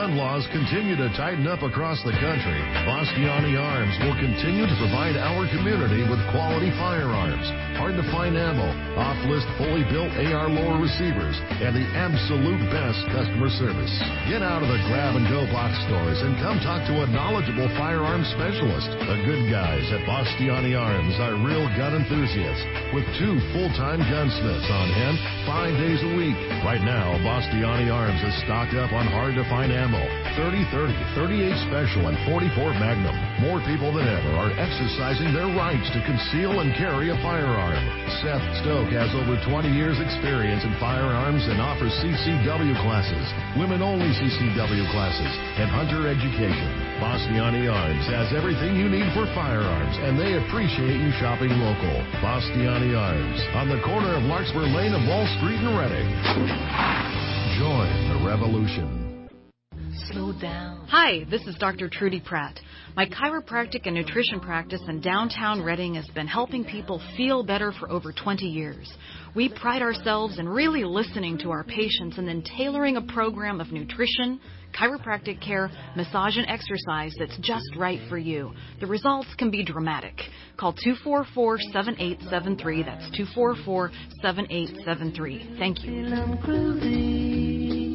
Gun laws continue to tighten up across the country. Bastiani Arms will continue to provide our community with quality firearms, hard-to-find ammo, off-list fully built AR lower receivers, and the absolute best customer service. Get out of the grab-and-go box stores and come talk to a knowledgeable firearms specialist. The good guys at Bastiani Arms are real gun enthusiasts with 2 full-time gunsmiths on hand 5 days a week. Right now, Bastiani Arms is stocked up on hard-to-find ammo, 30-30, 38 Special, and 44 Magnum. More people than ever are exercising their rights to conceal and carry a firearm. Seth Stoke has over 20 years experience in firearms and offers CCW classes, women-only CCW classes, and hunter education. Bastiani Arms has everything you need for firearms, and they appreciate you shopping local. Bastiani Arms, on the corner of Larkspur Lane and Wall Street in Reading. Join the revolution. Slow down. Hi, this is Dr. Trudy Pratt. My chiropractic and nutrition practice in downtown Reading has been helping people feel better for over 20 years. We pride ourselves in really listening to our patients and then tailoring a program of nutrition, chiropractic care, massage, and exercise that's just right for you. The results can be dramatic. Call 244-7873. That's 244-7873. Thank you.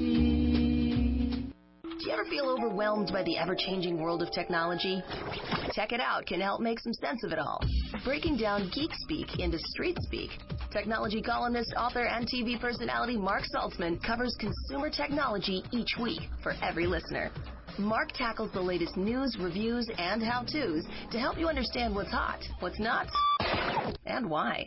Do you ever feel overwhelmed by the ever-changing world of technology? Check It Out can help make some sense of it all. Breaking down geek speak into street speak, technology columnist, author, and TV personality Mark Saltzman covers consumer technology each week for every listener. Mark tackles the latest news, reviews, and how-tos to help you understand what's hot, what's not, and why.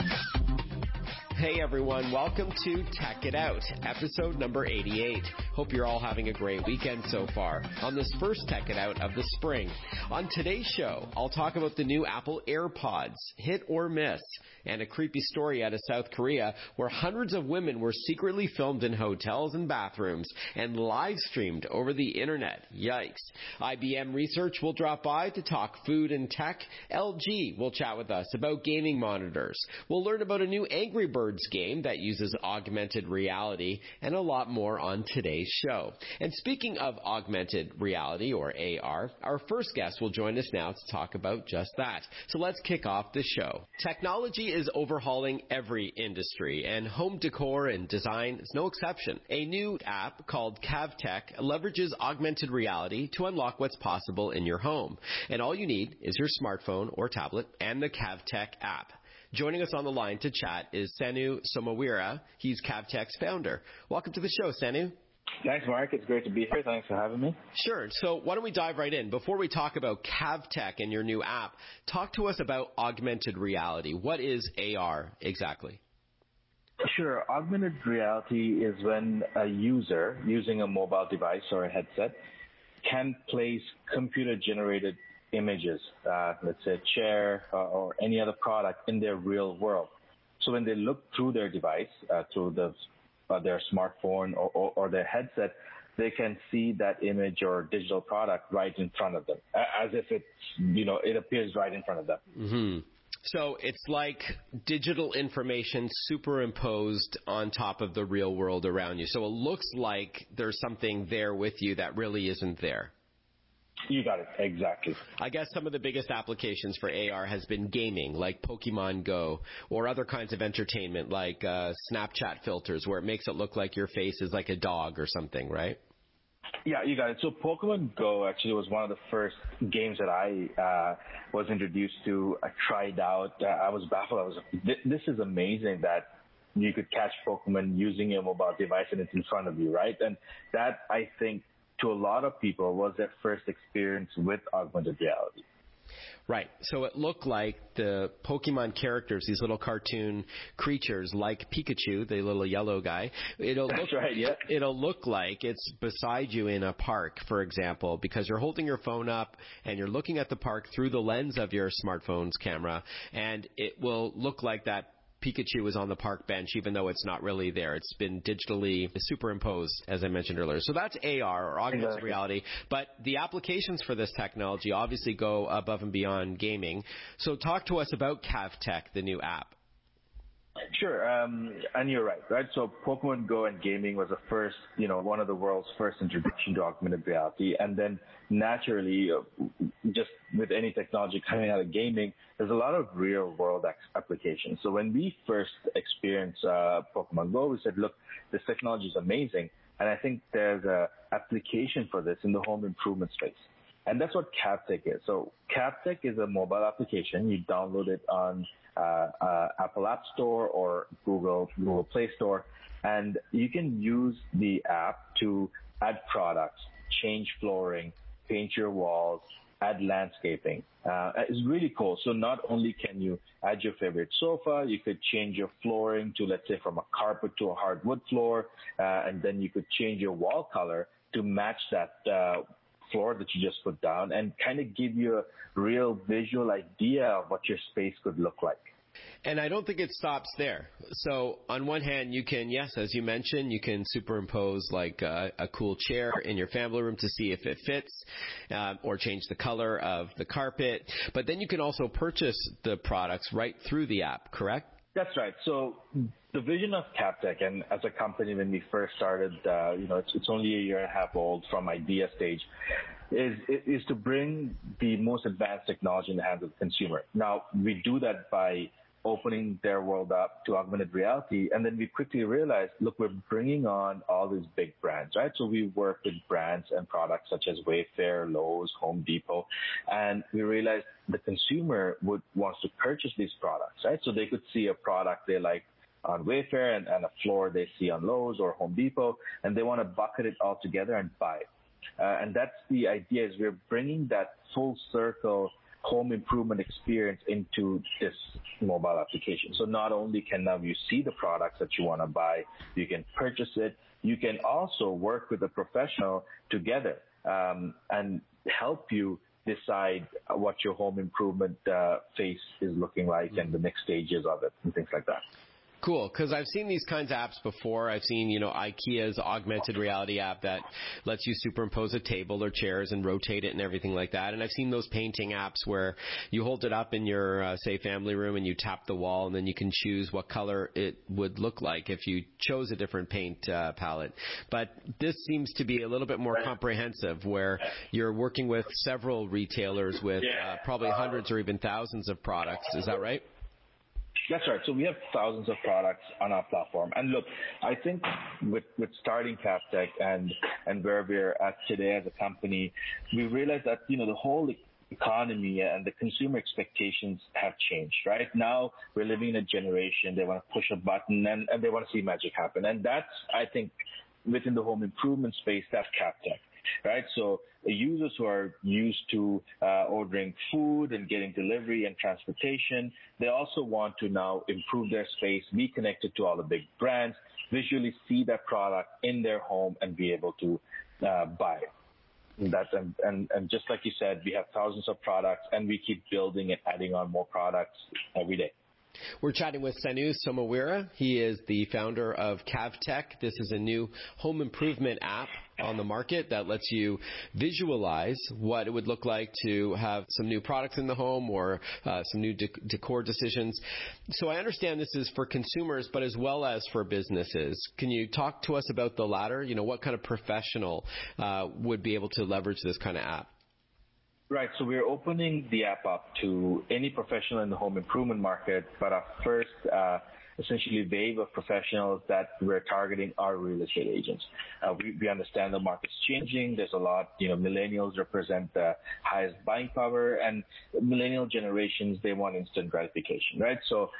Hey everyone, welcome to Tech It Out, episode number 88. Hope you're all having a great weekend so far on this first Tech It Out of the spring. On today's show, I'll talk about the new Apple AirPods, hit or miss, and a creepy story out of South Korea where hundreds of women were secretly filmed in hotels and bathrooms and live streamed over the internet. Yikes. IBM Research will drop by to talk food and tech. LG will chat with us about gaming monitors. We'll learn about a new Angry Birds game that uses augmented reality and a lot more on today's show. And speaking of augmented reality or AR, our first guest will join us now to talk about just that. So let's kick off the show. Technology is overhauling every industry, and home decor and design is no exception. A new app called CavTech leverages augmented reality to unlock what's possible in your home. And all you need is your smartphone or tablet and the CavTech app. Joining us on the line to chat is Senu Somawira. He's CavTech's founder. Welcome to the show, Senu. Thanks, Mark. It's great to be here. Thanks for having me. Sure. So why don't we dive right in? Before we talk about CavTech and your new app, talk to us about augmented reality. What is AR exactly? Sure. Augmented reality is when a user using a mobile device or a headset can place computer-generated images, let's say a chair or any other product in their real world. So when they look through their device, through their smartphone or their headset, they can see that image or digital product right in front of them, as if it's, it appears right in front of them. Mm-hmm. So it's like digital information superimposed on top of the real world around you. So it looks like there's something there with you that really isn't there. You got it. Exactly. I guess some of the biggest applications for AR has been gaming, like Pokemon Go, or other kinds of entertainment, like Snapchat filters, where it makes it look like your face is like a dog or something, right? Yeah, you got it. So Pokemon Go actually was one of the first games that I was introduced to. I tried out. I was baffled. I was like, this is amazing that you could catch Pokemon using your mobile device and it's in front of you, right? And that, I think, to a lot of people was their first experience with augmented reality. Right. So it looked like the Pokemon characters, these little cartoon creatures like Pikachu, the little yellow guy. That's right, yeah. It'll look like it's beside you in a park, for example, because you're holding your phone up and you're looking at the park through the lens of your smartphone's camera, and it will look like that Pikachu is on the park bench, even though it's not really there. It's been digitally superimposed, as I mentioned earlier. So that's AR, or augmented reality. But the applications for this technology obviously go above and beyond gaming. So talk to us about CavTech, the new app. Sure, and you're right? So Pokemon Go and gaming was the first, one of the world's first introduction to augmented reality. And then naturally, just with any technology coming out of gaming, there's a lot of real world applications. So when we first experienced Pokemon Go, we said, look, this technology is amazing. And I think there's a application for this in the home improvement space. And that's what CapTech is. So CapTech is a mobile application. You download it on Apple App Store or Google Play Store, and you can use the app to add products, change flooring, paint your walls, add landscaping. It's really cool. So not only can you add your favorite sofa, you could change your flooring to, let's say, from a carpet to a hardwood floor, and then you could change your wall color to match that floor that you just put down and kind of give you a real visual idea of what your space could look like. And I don't think it stops there. So on one hand, you can, yes, as you mentioned, you can superimpose like a cool chair in your family room to see if it fits, or change the color of the carpet. But then you can also purchase the products right through the app, correct? That's right. So the vision of CapTech, and as a company when we first started, it's only a year and a half old from idea stage, is to bring the most advanced technology in the hands of the consumer. Now, we do that by opening their world up to augmented reality, and then we quickly realized, look, we're bringing on all these big brands, right? So we work with brands and products such as Wayfair, Lowe's, Home Depot, and we realized the consumer wants to purchase these products, right? So they could see a product they like on Wayfair and a floor they see on Lowe's or Home Depot, and they want to bucket it all together and buy it. And that's the idea, is we're bringing that full circle home improvement experience into this mobile application. So not only can now you see the products that you want to buy, you can purchase it, you can also work with a professional together and help you decide what your home improvement phase is looking like and the next stages of it and things like that. Cool, because I've seen these kinds of apps before. I've seen, IKEA's augmented reality app that lets you superimpose a table or chairs and rotate it and everything like that. And I've seen those painting apps where you hold it up in your, say, family room and you tap the wall and then you can choose what color it would look like if you chose a different paint palette. But this seems to be a little bit more comprehensive, where you're working with several retailers with probably hundreds or even thousands of products. Is that right? That's right. So we have thousands of products on our platform. And look, I think with starting CapTech and where we're at today as a company, we realized that, the whole economy and the consumer expectations have changed, right? Now we're living in a generation, they want to push a button and they want to see magic happen. And that's, I think, within the home improvement space, that's CapTech. Right, so the users who are used to ordering food and getting delivery and transportation, they also want to now improve their space, be connected to all the big brands, visually see that product in their home and be able to buy it. And just like you said, we have thousands of products and we keep building and adding on more products every day. We're chatting with Sanu Somawira. He is the founder of CapTech. This is a new home improvement app on the market that lets you visualize what it would look like to have some new products in the home or some new decor decisions. So I understand this is for consumers, but as well as for businesses. Can you talk to us about the latter? What kind of professional would be able to leverage this kind of app? Right. So we're opening the app up to any professional in the home improvement market, but our first essentially wave of professionals that we're targeting are real estate agents. We understand the market's changing. There's a lot, millennials represent the highest buying power, and millennial generations, they want instant gratification, right? So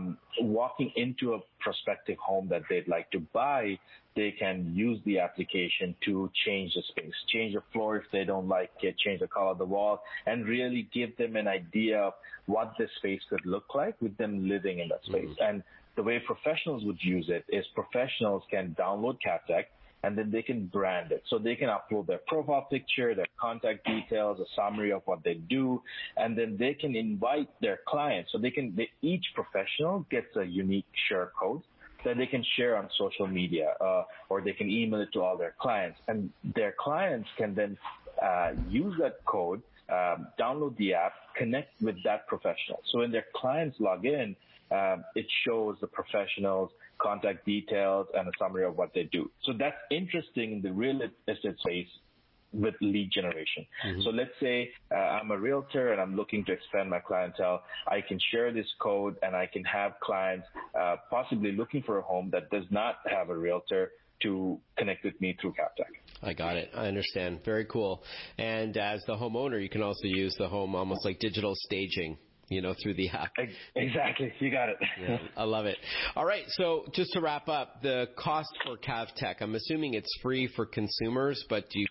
walking into a prospective home that they'd like to buy, they can use the application to change the space, change the floor if they don't like it, change the color of the wall, and really give them an idea of what this space could look like with them living in that space. And the way professionals would use it is professionals can download CapTech and then they can brand it. So they can upload their profile picture, their contact details, a summary of what they do, and then they can invite their clients. So each professional gets a unique share code that they can share on social media, or they can email it to all their clients. And their clients can then use that code download the app, connect with that professional. So when their clients log in, it shows the professional's contact details and a summary of what they do. So that's interesting in the real estate space with lead generation. Mm-hmm. So let's say I'm a realtor and I'm looking to expand my clientele. I can share this code and I can have clients possibly looking for a home that does not have a realtor to connect with me through CavTech. I got it. I understand. Very cool. And as the homeowner, you can also use the home almost like digital staging, through the app. Exactly. You got it. Yeah, I love it. All right. So just to wrap up, the cost for CavTech, I'm assuming it's free for consumers, but do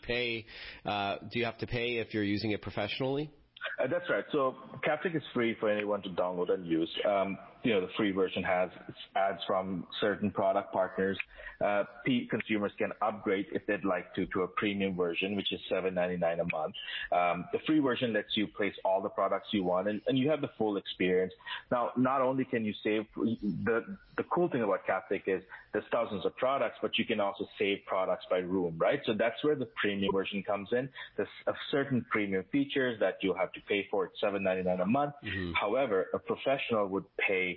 you have to pay if you're using it professionally? That's right. So CavTech is free for anyone to download and use. The free version has ads from certain product partners. Consumers can upgrade if they'd like to a premium version, which is $7.99 a month. The free version lets you place all the products you want, and you have the full experience. Now, not only can you save, the cool thing about CavTech is there's thousands of products, but you can also save products by room, right? So that's where the premium version comes in. There's certain premium features that you'll have to pay for. It's $7.99 a month. Mm-hmm. However, a professional would pay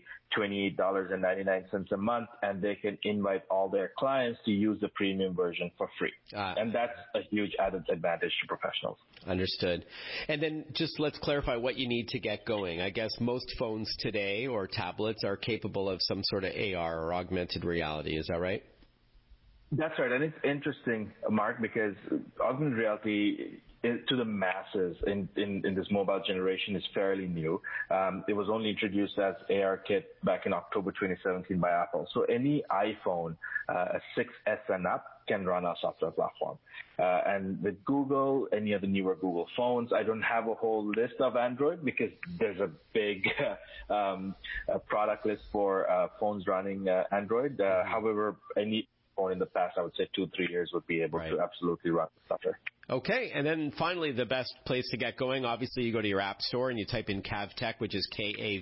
$28.99 a month, and they can invite all their clients to use the premium version for free. And that's a huge added advantage to professionals. Understood. And then just let's clarify what you need to get going. I guess most phones today or tablets are capable of some sort of AR or augmented reality. Is that right? That's right. And it's interesting, Mark, because augmented reality to the masses in this mobile generation is fairly new. It was only introduced as ARKit back in October 2017 by Apple. So any iPhone, a 6S and up, can run our software platform. And with Google, any of the newer Google phones, I don't have a whole list of Android because there's a big product list for phones running Android. However, any phone in the past, I would say 2-3 years, would be able to absolutely run the software. Okay, and then finally, the best place to get going, obviously you go to your app store and you type in CavTech, which is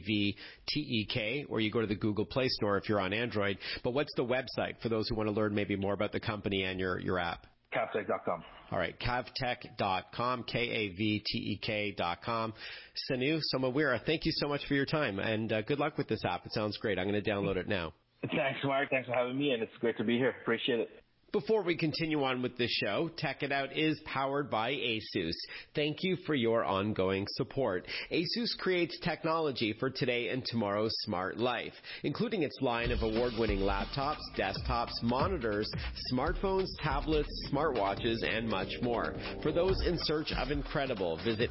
KAVTEK, or you go to the Google Play Store if you're on Android. But what's the website for those who want to learn maybe more about the company and your app? CavTech.com. All right, CavTech.com, KAVTEK.com. Sanu Somawira, thank you so much for your time, and good luck with this app. It sounds great. I'm going to download it now. Thanks, Mark. Thanks for having me, and it's great to be here. Appreciate it. Before we continue on with this show, Tech It Out is powered by ASUS. Thank you for your ongoing support. ASUS creates technology for today and tomorrow's smart life, including its line of award-winning laptops, desktops, monitors, smartphones, tablets, smartwatches, and much more. For those in search of incredible, visit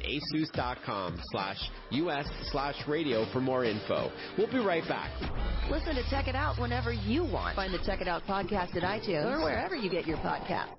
asus.com/US/radio for more info. We'll be right back. Listen to Tech It Out whenever you want. Find the Tech It Out podcast at iTunes or wherever you get your podcasts.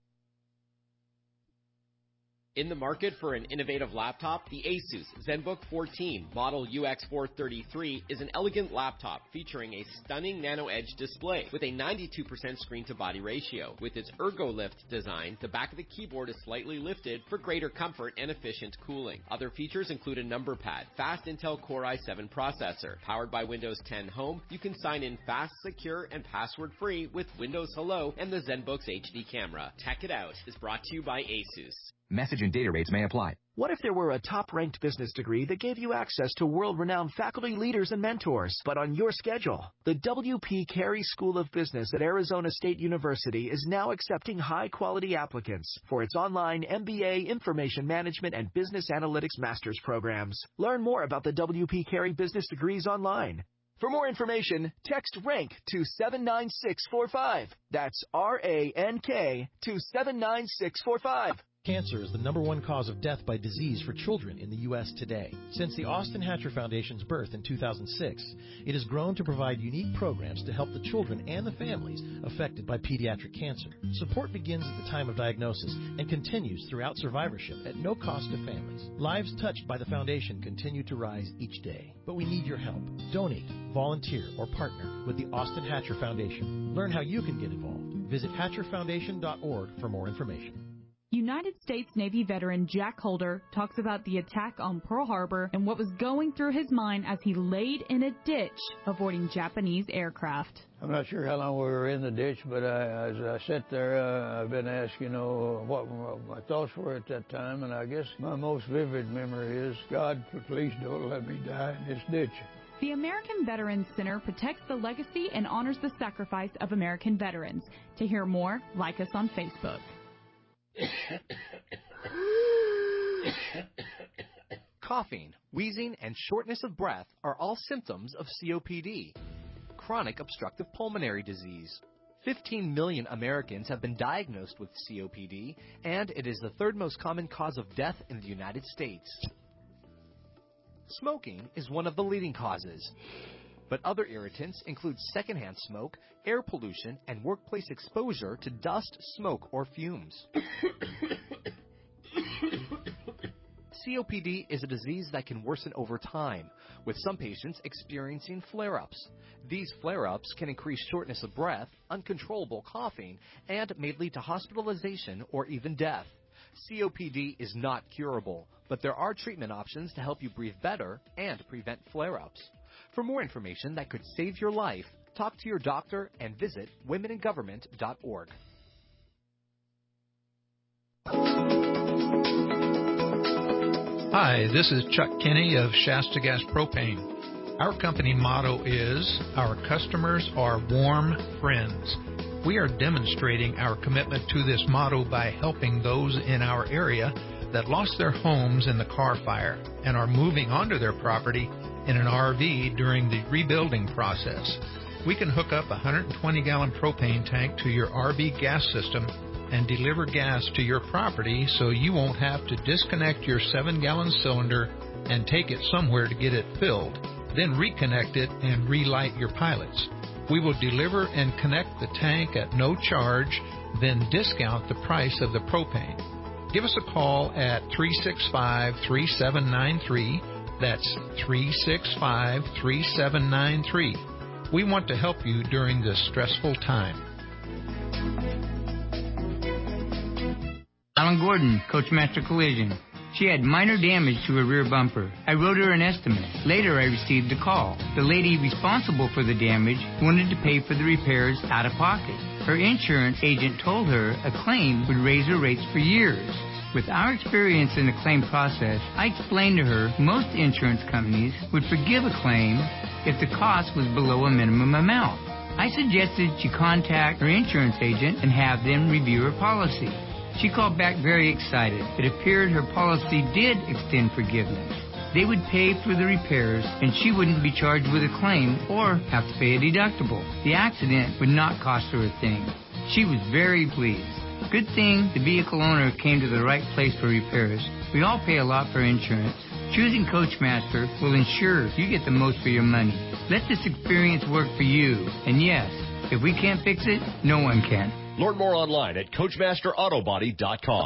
In the market for an innovative laptop, the ASUS ZenBook 14 model UX433 is an elegant laptop featuring a stunning Nano Edge display with a 92% screen-to-body ratio. With its ErgoLift design, the back of the keyboard is slightly lifted for greater comfort and efficient cooling. Other features include a number pad, fast Intel Core i7 processor. Powered by Windows 10 Home, you can sign in fast, secure, and password-free with Windows Hello and the ZenBook's HD camera. Tech It Out is brought to you by ASUS. Message and data rates may apply. What if there were a top-ranked business degree that gave you access to world-renowned faculty, leaders, and mentors, but on your schedule? The W.P. Carey School of Business at Arizona State University is now accepting high-quality applicants for its online MBA, Information Management, and Business Analytics Master's programs. Learn more about the W.P. Carey business degrees online. For more information, text RANK to 79645. That's RANK to 79645. Cancer is the #1 cause of death by disease for children in the U.S. today. Since the Austin Hatcher Foundation's birth in 2006, it has grown to provide unique programs to help the children and the families affected by pediatric cancer. Support begins at the time of diagnosis and continues throughout survivorship at no cost to families. Lives touched by the foundation continue to rise each day, but we need your help. Donate, volunteer, or partner with the Austin Hatcher Foundation. Learn how you can get involved. Visit hatcherfoundation.org for more information. United States Navy veteran Jack Holder talks about the attack on Pearl Harbor and what was going through his mind as he laid in a ditch avoiding Japanese aircraft. I'm not sure how long we were in the ditch, but as I sat there, I've been asked, what my thoughts were at that time, and I guess my most vivid memory is, God, please don't let me die in this ditch. The American Veterans Center protects the legacy and honors the sacrifice of American veterans. To hear more, like us on Facebook. Coughing, wheezing, and shortness of breath are all symptoms of COPD, chronic obstructive pulmonary disease. 15 million Americans have been diagnosed with COPD, and it is the third most common cause of death in the United States. Smoking is one of the leading causes, but other irritants include secondhand smoke, air pollution, and workplace exposure to dust, smoke, or fumes. COPD is a disease that can worsen over time, with some patients experiencing flare-ups. These flare-ups can increase shortness of breath, uncontrollable coughing, and may lead to hospitalization or even death. COPD is not curable, but there are treatment options to help you breathe better and prevent flare-ups. For more information that could save your life, talk to your doctor and visit womeningovernment.org. Hi, this is Chuck Kinney of Shasta Gas Propane. Our company motto is, our customers are warm friends. We are demonstrating our commitment to this motto by helping those in our area that lost their homes in the Carr Fire and are moving onto their property in an RV during the rebuilding process. We can hook up a 120-gallon propane tank to your RV gas system and deliver gas to your property so you won't have to disconnect your 7-gallon cylinder and take it somewhere to get it filled, then reconnect it and relight your pilots. We will deliver and connect the tank at no charge, then discount the price of the propane. Give us a call at 365-3793. That's 365-3793. We want to help you during this stressful time. Alan Gordon, Coachmaster Collision. She had minor damage to her rear bumper. I wrote her an estimate. Later, I received a call. The lady responsible for the damage wanted to pay for the repairs out of pocket. Her insurance agent told her a claim would raise her rates for years. With our experience in the claim process, I explained to her most insurance companies would forgive a claim if the cost was below a minimum amount. I suggested she contact her insurance agent and have them review her policy. She called back very excited. It appeared her policy did extend forgiveness. They would pay for the repairs, and she wouldn't be charged with a claim or have to pay a deductible. The accident would not cost her a thing. She was very pleased. Good thing the vehicle owner came to the right place for repairs. We all pay a lot for insurance. Choosing Coachmaster will ensure you get the most for your money. Let this experience work for you. And yes, if we can't fix it, no one can. Learn more online at CoachmasterAutobody.com.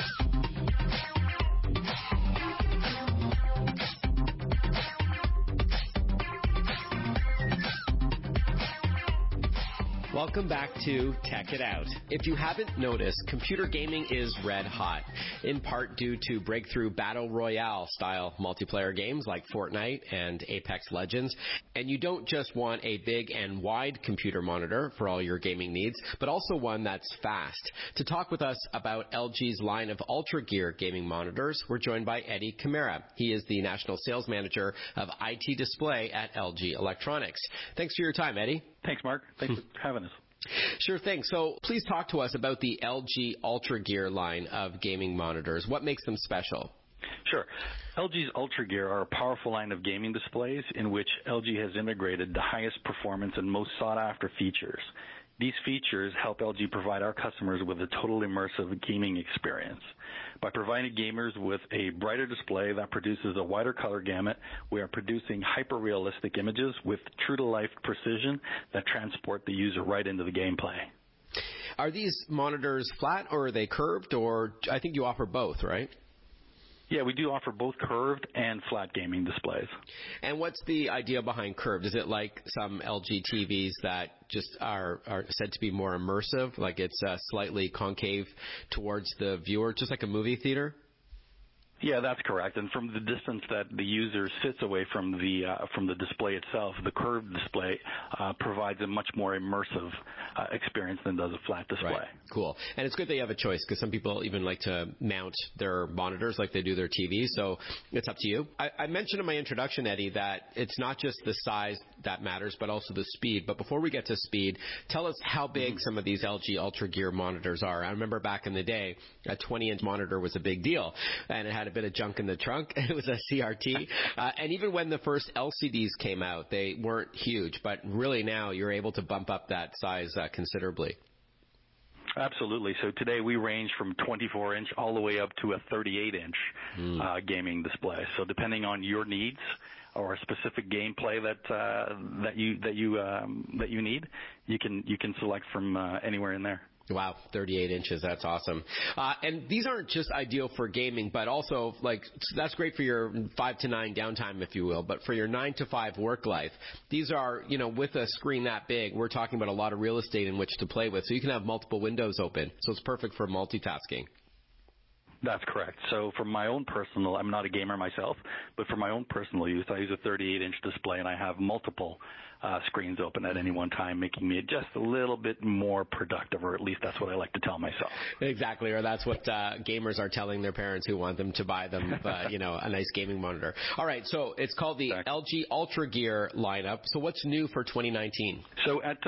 Welcome back to Tech It Out. If you haven't noticed, computer gaming is red hot, in part due to breakthrough Battle Royale-style multiplayer games like Fortnite and Apex Legends. And you don't just want a big and wide computer monitor for all your gaming needs, but also one that's fast. To talk with us about LG's line of Ultra Gear gaming monitors, we're joined by Eddie Camara. He is the National Sales Manager of IT Display at LG Electronics. Thanks for your time, Eddie. Thanks, Mark. Thanks for having us. Sure thing. So please talk to us about the LG Ultra Gear line of gaming monitors. What makes them special? Sure. LG's Ultra Gear are a powerful line of gaming displays in which LG has integrated the highest performance and most sought-after features. These features help LG provide our customers with a total immersive gaming experience. By providing gamers with a brighter display that produces a wider color gamut, we are producing hyper-realistic images with true-to-life precision that transport the user right into the gameplay. Are these monitors flat or are they curved? Or I think you offer both, right? Yeah, we do offer both curved and flat gaming displays. And what's the idea behind curved? Is it like some LG TVs that just are said to be more immersive, like it's slightly concave towards the viewer, just like a movie theater? Yeah, that's correct. And from the distance that the user sits away from the display itself, the curved display provides a much more immersive experience than does a flat display. Right. Cool. And it's good that you have a choice, because some people even like to mount their monitors like they do their TV. So it's up to you. I mentioned in my introduction, Eddie, that it's not just the size that matters, but also the speed. But before we get to speed, tell us how big some of these LG UltraGear monitors are. I remember back in the day, a 20-inch monitor was a big deal, and it had a bit of junk in the trunk. It was a CRT. And even when the first LCDs came out, they weren't huge. But really now you're able to bump up that size considerably. Absolutely. So today we range from 24-inch all the way up to a 38-inch gaming display. So depending on your needs or a specific gameplay that you need, you can select from anywhere in there. Wow, 38 inches. That's awesome. And these aren't just ideal for gaming, but also, like, that's great for your 5 to 9 downtime, if you will. But for your 9 to 5 work life, these are, with a screen that big, we're talking about a lot of real estate in which to play with. So you can have multiple windows open. So it's perfect for multitasking. That's correct. So for my own personal, I'm not a gamer myself, but for my own personal use, I use a 38-inch display, and I have multiple screens open at any one time, making me just a little bit more productive, or at least that's what I like to tell myself. Exactly, or that's what gamers are telling their parents who want them to buy them, a nice gaming monitor. All right, so it's called the LG UltraGear lineup. So what's new for 2019? So at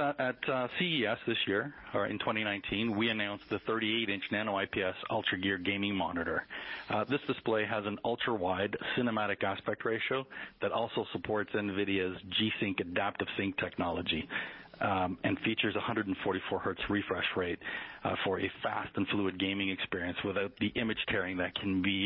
CES this year, or in 2019, we announced the 38-inch Nano IPS UltraGear gaming monitor. This display has an ultra-wide cinematic aspect ratio that also supports NVIDIA's G-Sync adaptive sync technology, and features 144 hertz refresh rate for a fast and fluid gaming experience without the image tearing that can be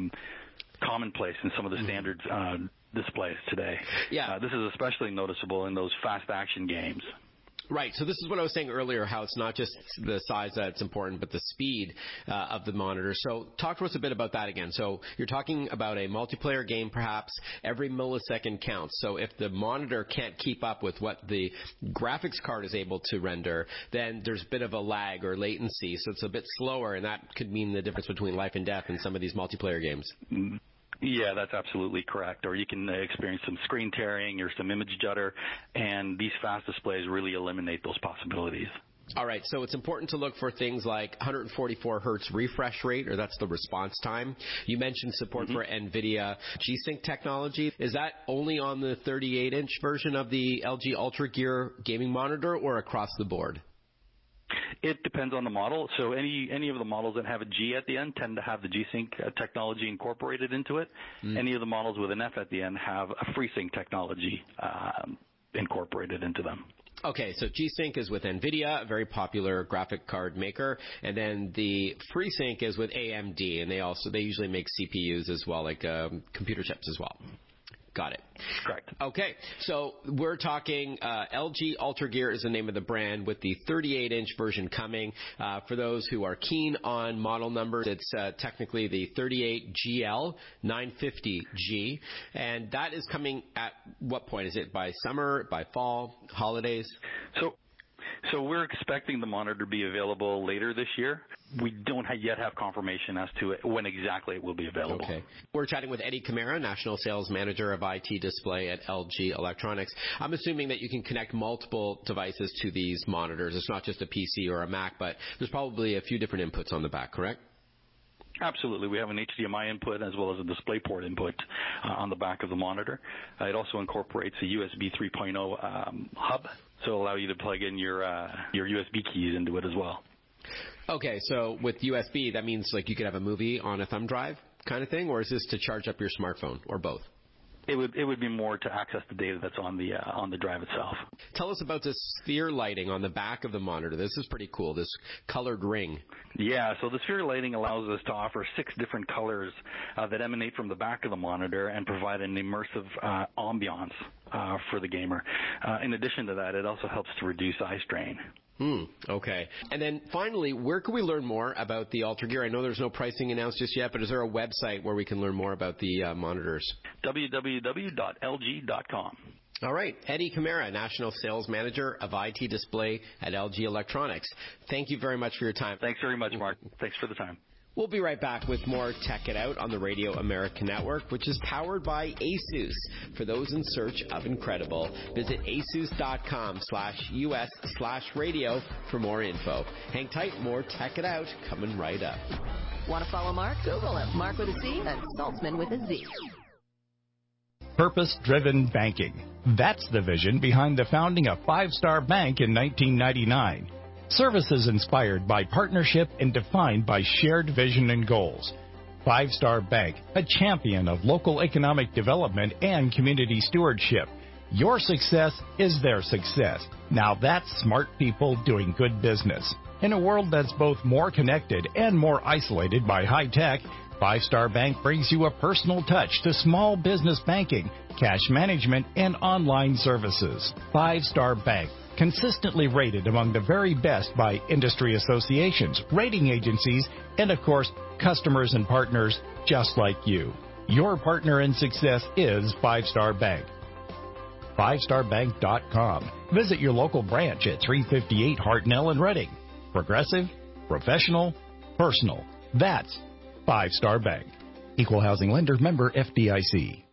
commonplace in some of the standard displays today. Yeah. This is especially noticeable in those fast action games. Right. So this is what I was saying earlier, how it's not just the size that's important, but the speed of the monitor. So talk to us a bit about that again. So you're talking about a multiplayer game, perhaps. Every millisecond counts. So if the monitor can't keep up with what the graphics card is able to render, then there's a bit of a lag or latency. So it's a bit slower, and that could mean the difference between life and death in some of these multiplayer games. Yeah, that's absolutely correct. Or you can experience some screen tearing or some image jutter, and these fast displays really eliminate those possibilities. All right, so it's important to look for things like 144 hertz refresh rate, or that's the response time. You mentioned support for NVIDIA G-Sync technology. Is that only on the 38-inch version of the LG UltraGear gaming monitor, or across the board? It depends on the model. So any of the models that have a G at the end tend to have the G-Sync technology incorporated into it. Any of the models with an F at the end have a FreeSync technology incorporated into them. Okay, so G-Sync is with NVIDIA, a very popular graphic card maker, and then the FreeSync is with AMD, and they usually make CPUs as well, like computer chips as well. Got it. Correct. Okay, so we're talking LG UltraGear is the name of the brand, with the 38-inch version coming. For those who are keen on model numbers, it's technically the 38GL 950G, and that is coming at what point? Is it by summer, by fall, holidays? So we're expecting the monitor to be available later this year. We don't yet have confirmation as to when exactly it will be available. Okay. We're chatting with Eddie Camara, National Sales Manager of IT Display at LG Electronics. I'm assuming that you can connect multiple devices to these monitors. It's not just a PC or a Mac, but there's probably a few different inputs on the back, correct? Absolutely. We have an HDMI input as well as a DisplayPort input on the back of the monitor. It also incorporates a USB 3.0 hub, so it'll allow you to plug in your USB keys into it as well. Okay, so with USB, that means like you could have a movie on a thumb drive kind of thing, or is this to charge up your smartphone, or both? It would be more to access the data that's on the drive itself. Tell us about this sphere lighting on the back of the monitor. This is pretty cool, this colored ring. Yeah, so the sphere lighting allows us to offer 6 different colors that emanate from the back of the monitor and provide an immersive ambiance for the gamer. In addition to that, it also helps to reduce eye strain. Okay. And then finally, where can we learn more about the UltraGear? I know there's no pricing announced just yet, but is there a website where we can learn more about the monitors? www.lg.com. All right. Eddie Camara, National Sales Manager of IT Display at LG Electronics. Thank you very much for your time. Thanks very much, Mark. Thanks for the time. We'll be right back with more Tech It Out on the Radio America Network, which is powered by ASUS. For those in search of incredible, visit asus.com/US/radio for more info. Hang tight, more Tech It Out coming right up. Want to follow Mark? Google him. Mark with a C and Saltzman with a Z. Purpose-driven banking. That's the vision behind the founding of Five Star Bank in 1999. Services inspired by partnership and defined by shared vision and goals. Five Star Bank, a champion of local economic development and community stewardship. Your success is their success. Now that's smart people doing good business. In a world that's both more connected and more isolated by high tech, Five Star Bank brings you a personal touch to small business banking, cash management, and online services. Five Star Bank, consistently rated among the very best by industry associations, rating agencies, and of course, customers and partners just like you. Your partner in success is Five Star Bank. FiveStarBank.com. Visit your local branch at 358 Hartnell in Reading. Progressive, professional, personal. That's Five Star Bank. Equal housing lender, member FDIC.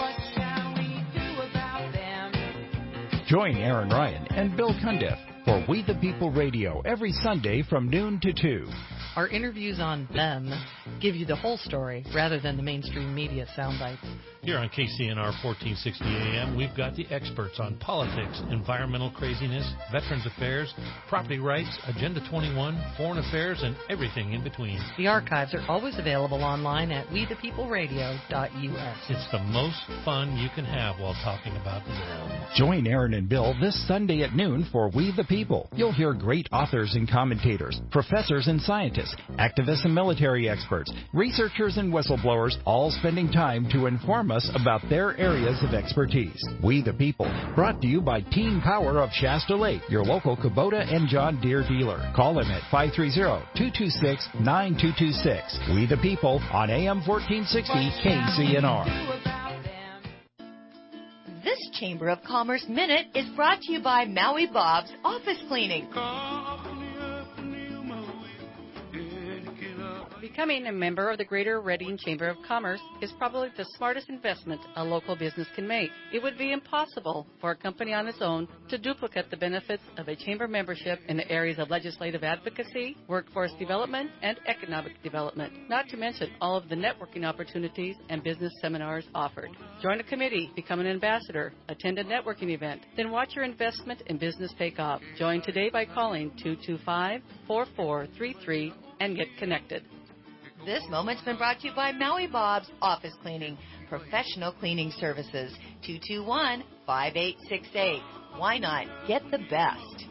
Join Aaron Ryan and Bill Cundiff for We the People Radio every Sunday from noon to 2. Our interviews on them give you the whole story rather than the mainstream media sound bites. Here on KCNR 1460 AM, we've got the experts on politics, environmental craziness, veterans affairs, property rights, Agenda 21, foreign affairs, and everything in between. The archives are always available online at wethepeopleradio.us. It's the most fun you can have while talking about them. Join Aaron and Bill this Sunday at noon for We the People. You'll hear great authors and commentators, professors and scientists, activists and military experts, researchers and whistleblowers, all spending time to inform us about their areas of expertise. We the People, brought to you by Team Power of Shasta Lake, your local Kubota and John Deere dealer. Call them at 530-226-9226. We the People on AM 1460 KCNR. This Chamber of Commerce Minute is brought to you by Maui Bob's Office Cleaning. Becoming a member of the Greater Reading Chamber of Commerce is probably the smartest investment a local business can make. It would be impossible for a company on its own to duplicate the benefits of a chamber membership in the areas of legislative advocacy, workforce development, and economic development, not to mention all of the networking opportunities and business seminars offered. Join a committee, become an ambassador, attend a networking event, then watch your investment in business take off. Join today by calling 225-4433 and get connected. This moment's been brought to you by Maui Bob's Office Cleaning, professional cleaning services. 221-5868. Why not get the best?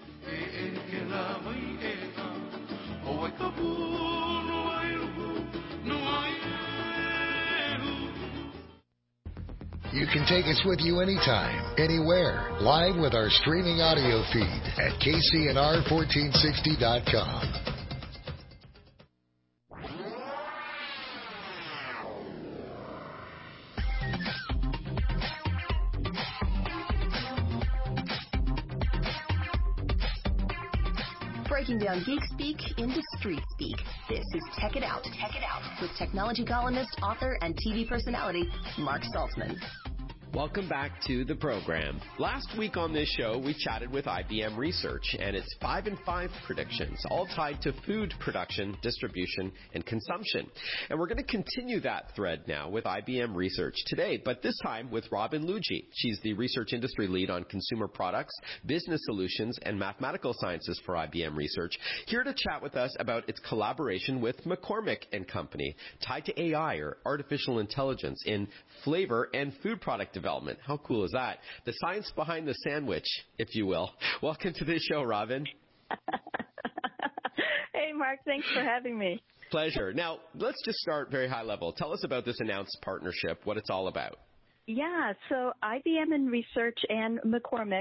You can take us with you anytime, anywhere, live with our streaming audio feed at KCNR1460.com. Breaking down geek speak into street speak. This is Tech It Out. Tech It Out with technology columnist, author, and TV personality Mark Saltzman. Welcome back to the program. Last week on this show, we chatted with IBM Research and its 5 and 5 predictions, all tied to food production, distribution, and consumption. And we're going to continue that thread now with IBM Research today, but this time with Robin Luigi. She's the research industry lead on consumer products, business solutions, and mathematical sciences for IBM Research, here to chat with us about its collaboration with McCormick & Company, tied to AI or artificial intelligence in flavor and food product development. How cool is that? The science behind the sandwich, if you will. Welcome to the show, Robin. Hey, Mark. Thanks for having me. Pleasure. Now, let's just start very high level. Tell us about this announced partnership, what it's all about. Yeah, so IBM and Research and McCormick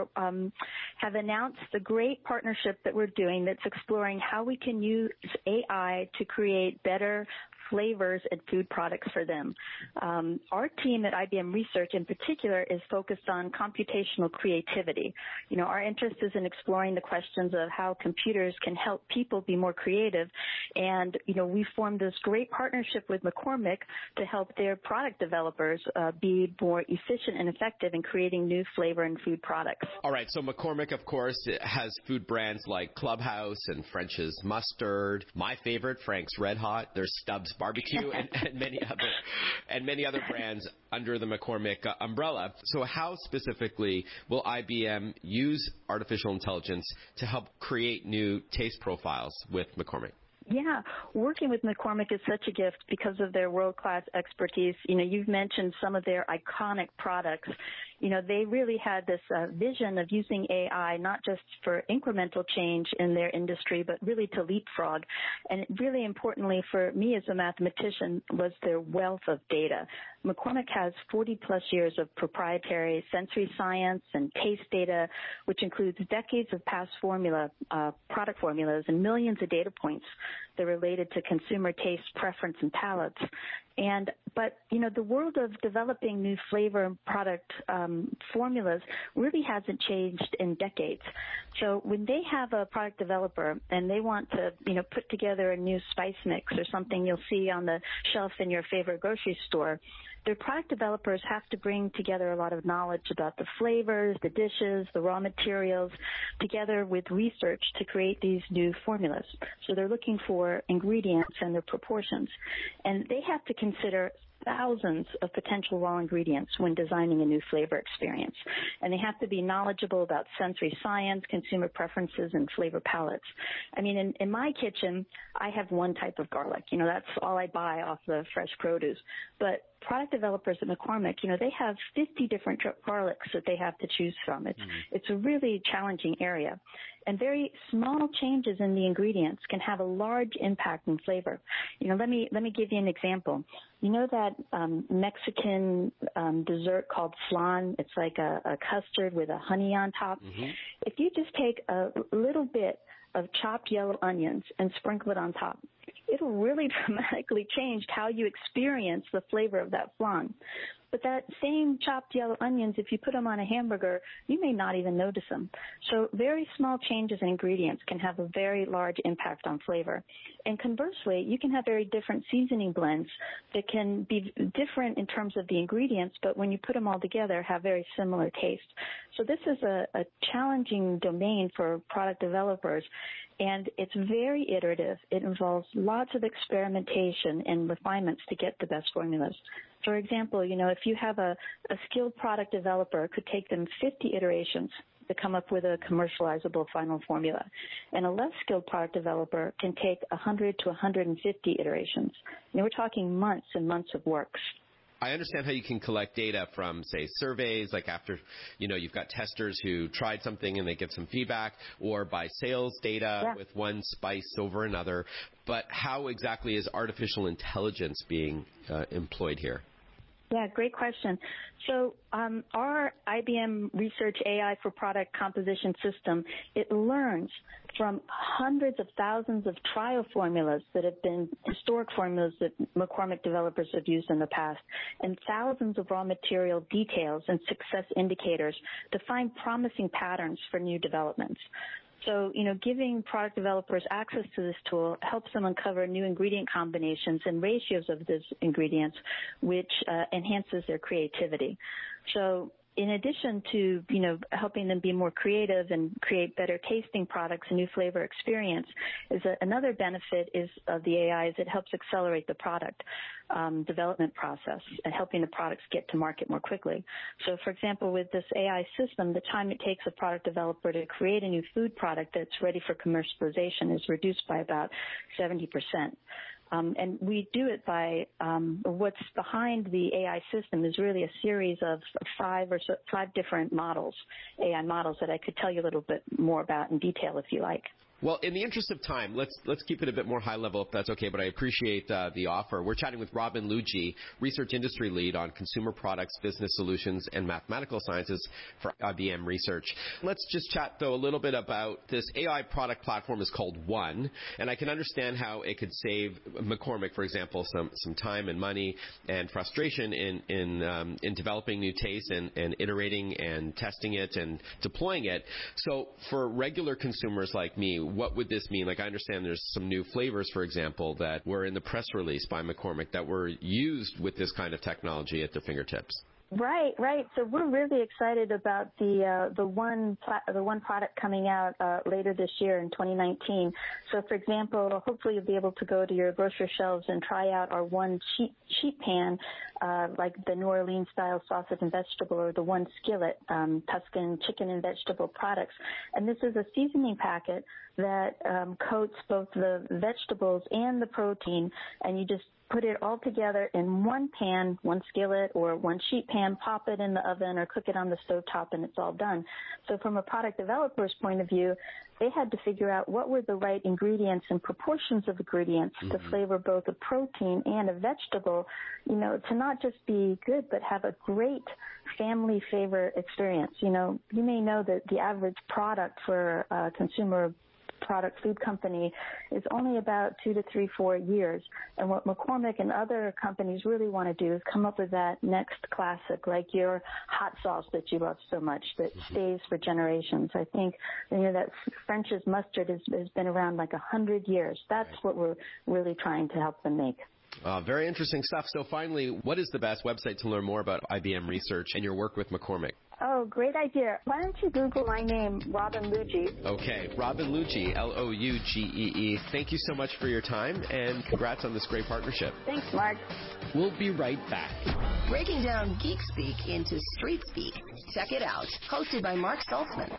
have announced the great partnership that we're doing that's exploring how we can use AI to create better flavors and food products for them. Our team at IBM Research in particular is focused on computational creativity. You know, our interest is in exploring the questions of how computers can help people be more creative. And, you know, we formed this great partnership with McCormick to help their product developers be more efficient and effective in creating new flavor and food products. All right, so McCormick, of course, has food brands like Clubhouse and French's Mustard. My favorite, Frank's Red Hot. There's Stubbs Barbecue and many other brands under the McCormick umbrella. So how specifically will IBM use artificial intelligence to help create new taste profiles with McCormick? Yeah, working with McCormick is such a gift because of their world-class expertise. You know, you've mentioned some of their iconic products. You know, they really had this vision of using AI not just for incremental change in their industry, but really to leapfrog. And really importantly for me as a mathematician was their wealth of data. McCormick has 40-plus years of proprietary sensory science and taste data, which includes decades of past product formulas and millions of data points that are related to consumer taste, preference, and palates. But, you know, the world of developing new flavor and product formulas really hasn't changed in decades. So when they have a product developer and they want to, you know, put together a new spice mix or something you'll see on the shelf in your favorite grocery store, their product developers have to bring together a lot of knowledge about the flavors, the dishes, the raw materials, together with research to create these new formulas. So they're looking for ingredients and their proportions. And they have to consider thousands of potential raw ingredients when designing a new flavor experience. And they have to be knowledgeable about sensory science, consumer preferences, and flavor palettes. I mean, in my kitchen, I have one type of garlic. You know, that's all I buy off the fresh produce. But product developers at McCormick, you know, they have 50 different garlics that they have to choose from. It's a really challenging area. And very small changes in the ingredients can have a large impact in flavor. You know, let me give you an example. You know that Mexican dessert called flan? It's like a custard with a honey on top. Mm-hmm. If you just take a little bit of chopped yellow onions and sprinkle it on top, it'll really dramatically change how you experience the flavor of that flan. But that same chopped yellow onions, if you put them on a hamburger, you may not even notice them. So very small changes in ingredients can have a very large impact on flavor. And conversely, you can have very different seasoning blends that can be different in terms of the ingredients, but when you put them all together, have very similar taste. So this is a challenging domain for product developers, and it's very iterative. It involves lots of experimentation and refinements to get the best formulas. For example, you know, if you have a skilled product developer, it could take them 50 iterations to come up with a commercializable final formula. And a less skilled product developer can take 100 to 150 iterations. You know, we're talking months and months of work. I understand how you can collect data from, say, surveys, like after, you know, you've got testers who tried something and they give some feedback, or by sales data with one spice over another. But how exactly is artificial intelligence being employed here? Yeah, great question. So our IBM Research AI for Product Composition system, it learns from hundreds of thousands of trial formulas that have been historic formulas that McCormick developers have used in the past, and thousands of raw material details and success indicators to find promising patterns for new developments. So, you know, giving product developers access to this tool helps them uncover new ingredient combinations and ratios of these ingredients, which enhances their creativity. So in addition to, you know, helping them be more creative and create better tasting products and new flavor experience, another benefit of the AI is it helps accelerate the product development process and helping the products get to market more quickly. So, for example, with this AI system, the time it takes a product developer to create a new food product that's ready for commercialization is reduced by about 70%. And we do it by what's behind the AI system is really a series of five different models, AI models that I could tell you a little bit more about in detail if you like. Well, in the interest of time, let's keep it a bit more high level, if that's okay, but I appreciate the offer. We're chatting with Robin Luigi, Research Industry Lead on Consumer Products, Business Solutions, and Mathematical Sciences for IBM Research. Let's just chat, though, a little bit about this AI product platform is called One, and I can understand how it could save McCormick, for example, some time and money and frustration in developing new tastes and iterating and testing it and deploying it. So for regular consumers like me, what would this mean? Like, I understand there's some new flavors, for example, that were in the press release by McCormick that were used with this kind of technology at their fingertips. Right. So we're really excited about the one product coming out later this year in 2019. So, for example, hopefully you'll be able to go to your grocery shelves and try out our One sheet pan, like the New Orleans style sausage and vegetable, or the One skillet, Tuscan chicken and vegetable products. And this is a seasoning packet that coats both the vegetables and the protein, and you just put it all together in one pan, one skillet, or one sheet pan, pop it in the oven or cook it on the stovetop, and it's all done. So from a product developer's point of view, they had to figure out what were the right ingredients and proportions of ingredients to flavor both a protein and a vegetable, to not just be good, but have a great family favorite experience. You may know that the average product for a consumer product food company is only about 2 to 3, 4 years. And what McCormick and other companies really want to do is come up with that next classic, like your hot sauce that you love so much that stays for generations. I think that French's mustard has been around like 100 years. That's what we're really trying to help them make. Very interesting stuff. So finally, what is the best website to learn more about IBM Research and your work with McCormick? Oh, great idea. Why don't you Google my name, Robin Luigi? Okay, Robin Luigi, Lougee. Thank you so much for your time, and congrats on this great partnership. Thanks, Mark. We'll be right back. Breaking down geek speak into street speak. Check it out. Hosted by Mark Saltzman.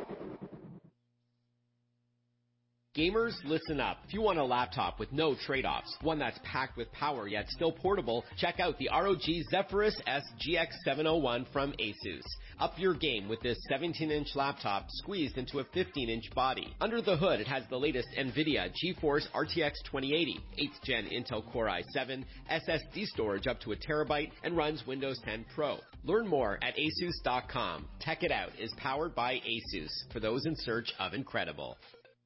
Gamers, listen up. If you want a laptop with no trade-offs, one that's packed with power yet still portable, check out the ROG Zephyrus S GX701 from Asus. Up your game with this 17-inch laptop squeezed into a 15-inch body. Under the hood, it has the latest NVIDIA GeForce RTX 2080, 8th Gen Intel Core i7, SSD storage up to 1 terabyte, and runs Windows 10 Pro. Learn more at asus.com. Tech It Out is powered by Asus, for those in search of incredible.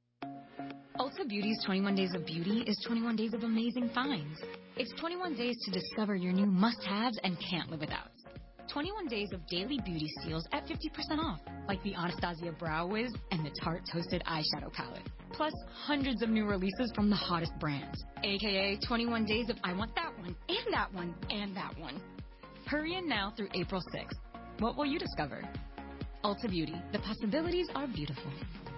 Ulta Beauty's 21 Days of Beauty is 21 days of amazing finds. It's 21 days to discover your new must-haves and can't live without. 21 days of daily beauty steals at 50% off, like the Anastasia Brow Wiz and the Tarte Toasted Eyeshadow Palette. Plus, hundreds of new releases from the hottest brands, aka 21 days of I want that one, and that one, and that one. Hurry in now through April 6th. What will you discover? Ulta Beauty. The possibilities are beautiful.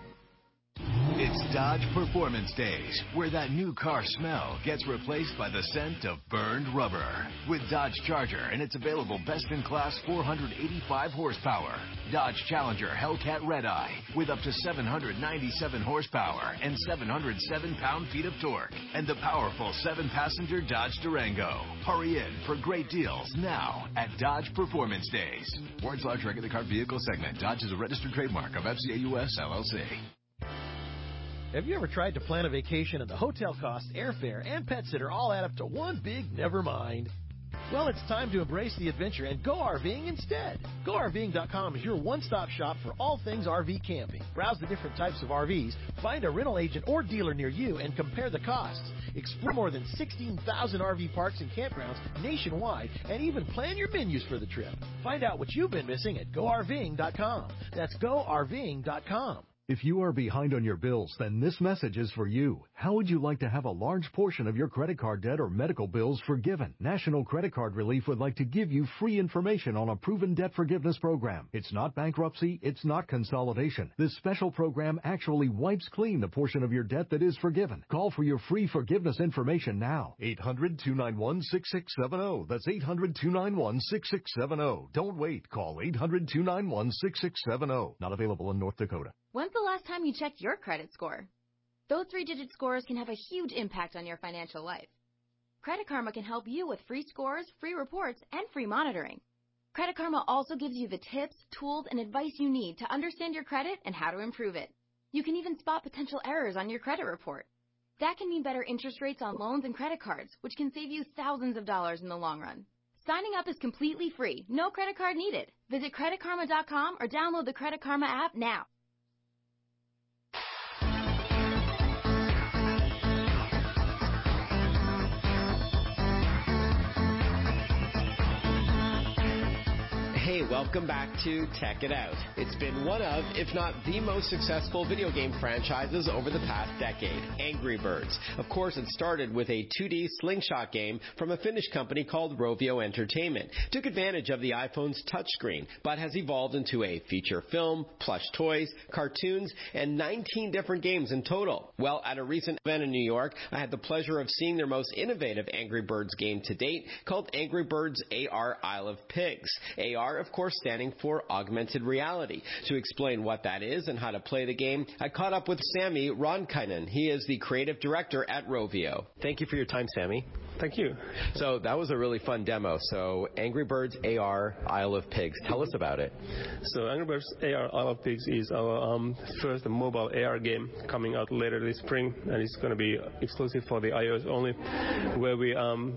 It's Dodge Performance Days, where that new car smell gets replaced by the scent of burned rubber. With Dodge Charger and its available best-in-class 485 horsepower. Dodge Challenger Hellcat Redeye with up to 797 horsepower and 707 pound-feet of torque. And the powerful 7-passenger Dodge Durango. Hurry in for great deals now at Dodge Performance Days. Warren's large regular car vehicle segment. Dodge is a registered trademark of FCA US LLC. Have you ever tried to plan a vacation and the hotel costs, airfare, and pet sitter all add up to one big never mind? Well, it's time to embrace the adventure and go RVing instead. GoRVing.com is your one-stop shop for all things RV camping. Browse the different types of RVs, find a rental agent or dealer near you, and compare the costs. Explore more than 16,000 RV parks and campgrounds nationwide, and even plan your menus for the trip. Find out what you've been missing at GoRVing.com. That's GoRVing.com. If you are behind on your bills, then this message is for you. How would you like to have a large portion of your credit card debt or medical bills forgiven? National Credit Card Relief would like to give you free information on a proven debt forgiveness program. It's not bankruptcy. It's not consolidation. This special program actually wipes clean the portion of your debt that is forgiven. Call for your free forgiveness information now. 800-291-6670. That's 800-291-6670. Don't wait. Call 800-291-6670. Not available in North Dakota. When's the last time you checked your credit score? Those 3-digit scores can have a huge impact on your financial life. Credit Karma can help you with free scores, free reports, and free monitoring. Credit Karma also gives you the tips, tools, and advice you need to understand your credit and how to improve it. You can even spot potential errors on your credit report. That can mean better interest rates on loans and credit cards, which can save you thousands of dollars in the long run. Signing up is completely free. No credit card needed. Visit creditkarma.com or download the Credit Karma app now. Hey, welcome back to Tech It Out. It's been one of, if not the most successful video game franchises over the past decade, Angry Birds. Of course, it started with a 2D slingshot game from a Finnish company called Rovio Entertainment. Took advantage of the iPhone's touchscreen, but has evolved into a feature film, plush toys, cartoons, and 19 different games in total. Well, at a recent event in New York, I had the pleasure of seeing their most innovative Angry Birds game to date, called Angry Birds AR Isle of Pigs. AR, of course, standing for augmented reality. To explain what that is and how to play the game, I caught up with Sami Ronkainen. He is the creative director at Rovio. Thank you for your time, Sami. Thank you. So that was a really fun demo. So Angry Birds AR Isle of Pigs. Tell us about it. So Angry Birds AR Isle of Pigs is our first mobile AR game coming out later this spring, and it's going to be exclusive for the iOS only, where we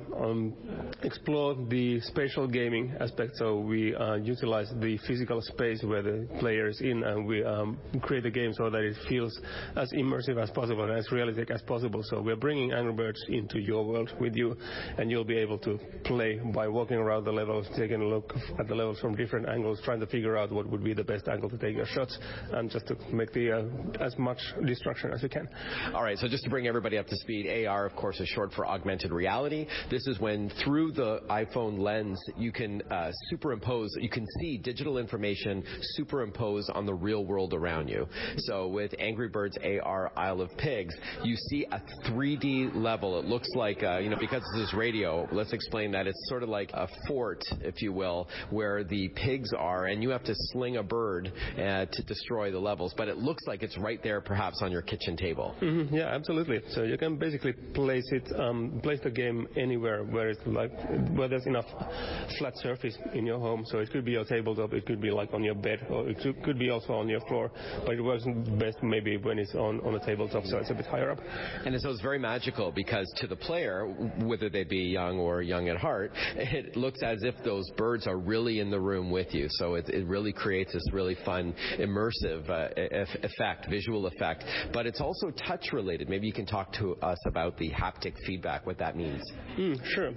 explore the spatial gaming aspect. So we utilize the physical space where the player is in, and we create a game so that it feels as immersive as possible and as realistic as possible. So we're bringing Angry Birds into your world with you, and you'll be able to play by walking around the levels, taking a look at the levels from different angles, trying to figure out what would be the best angle to take your shots, and just to make the as much destruction as you can. All right, so just to bring everybody up to speed, AR, of course, is short for augmented reality. This is when, through the iPhone lens, you can superimpose, you can see digital information superimposed on the real world around you. So with Angry Birds AR Isle of Pigs, you see a 3D level. It looks like, because this is radio, let's explain that it's sort of like a fort, if you will, where the pigs are, and you have to sling a bird to destroy the levels. But it looks like it's right there, perhaps on your kitchen table. Mm-hmm. Yeah, absolutely. So you can basically place the game anywhere where there's enough flat surface in your home. So it could be your tabletop, it could be like on your bed, or it could be also on your floor. But it works best maybe when it's on a tabletop, so it's a bit higher up. And so it's very magical because to the player, whether they be young or young at heart, it looks as if those birds are really in the room with you. So it really creates this really fun, immersive effect, visual effect. But it's also touch related. Maybe you can talk to us about the haptic feedback, what that means. Sure.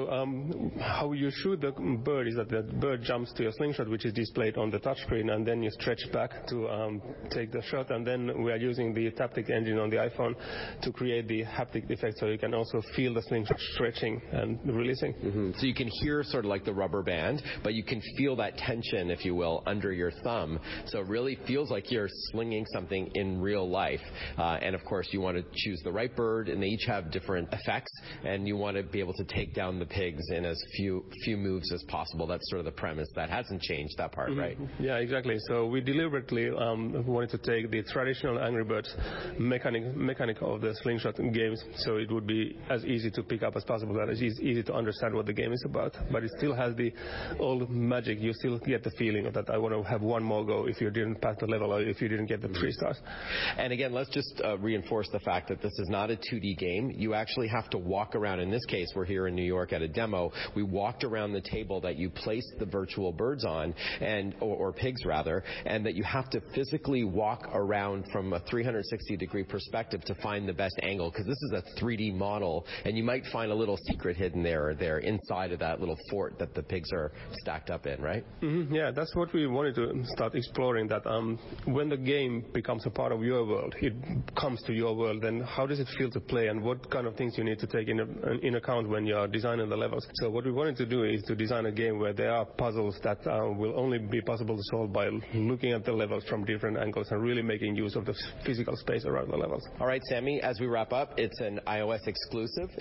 So how you shoot the bird is that the bird jumps to your slingshot, which is displayed on the touchscreen, and then you stretch back to take the shot. And then we are using the Taptic engine on the iPhone to create the haptic effect, so you can also feel the slingshot stretching and releasing. Mm-hmm. So you can hear sort of like the rubber band, but you can feel that tension, if you will, under your thumb. So it really feels like you're slinging something in real life. And of course, you want to choose the right bird, and they each have different effects, and you want to be able to take down the pigs in as few moves as possible. That's sort of the premise. That hasn't changed, that part, right? Yeah, exactly. So we deliberately wanted to take the traditional Angry Birds mechanic of the slingshot games, so it would be as easy to pick up as possible, that it's easy to understand what the game is about. But it still has the old magic. You still get the feeling of that I want to have one more go if you didn't pass the level or if you didn't get the 3 stars. And again, let's just reinforce the fact that this is not a 2D game. You actually have to walk around. In this case, we're here in New York at a demo. We walked around the table that you placed the virtual birds on, or pigs rather, and that you have to physically walk around from a 360-degree perspective to find the best angle, because this is a 3D model, and you might find a little secret hidden there inside of that little fort that the pigs are stacked up in, right? Mm-hmm. Yeah, that's what we wanted to start exploring, that when the game becomes a part of your world, it comes to your world, then how does it feel to play, and what kind of things you need to take in account when you're designing the levels. So what we wanted to do is to design a game where there are puzzles that will only be possible to solve by looking at the levels from different angles and really making use of the physical space around the levels. All right, Sami, as we wrap up, it's an iOS exclusive. It's available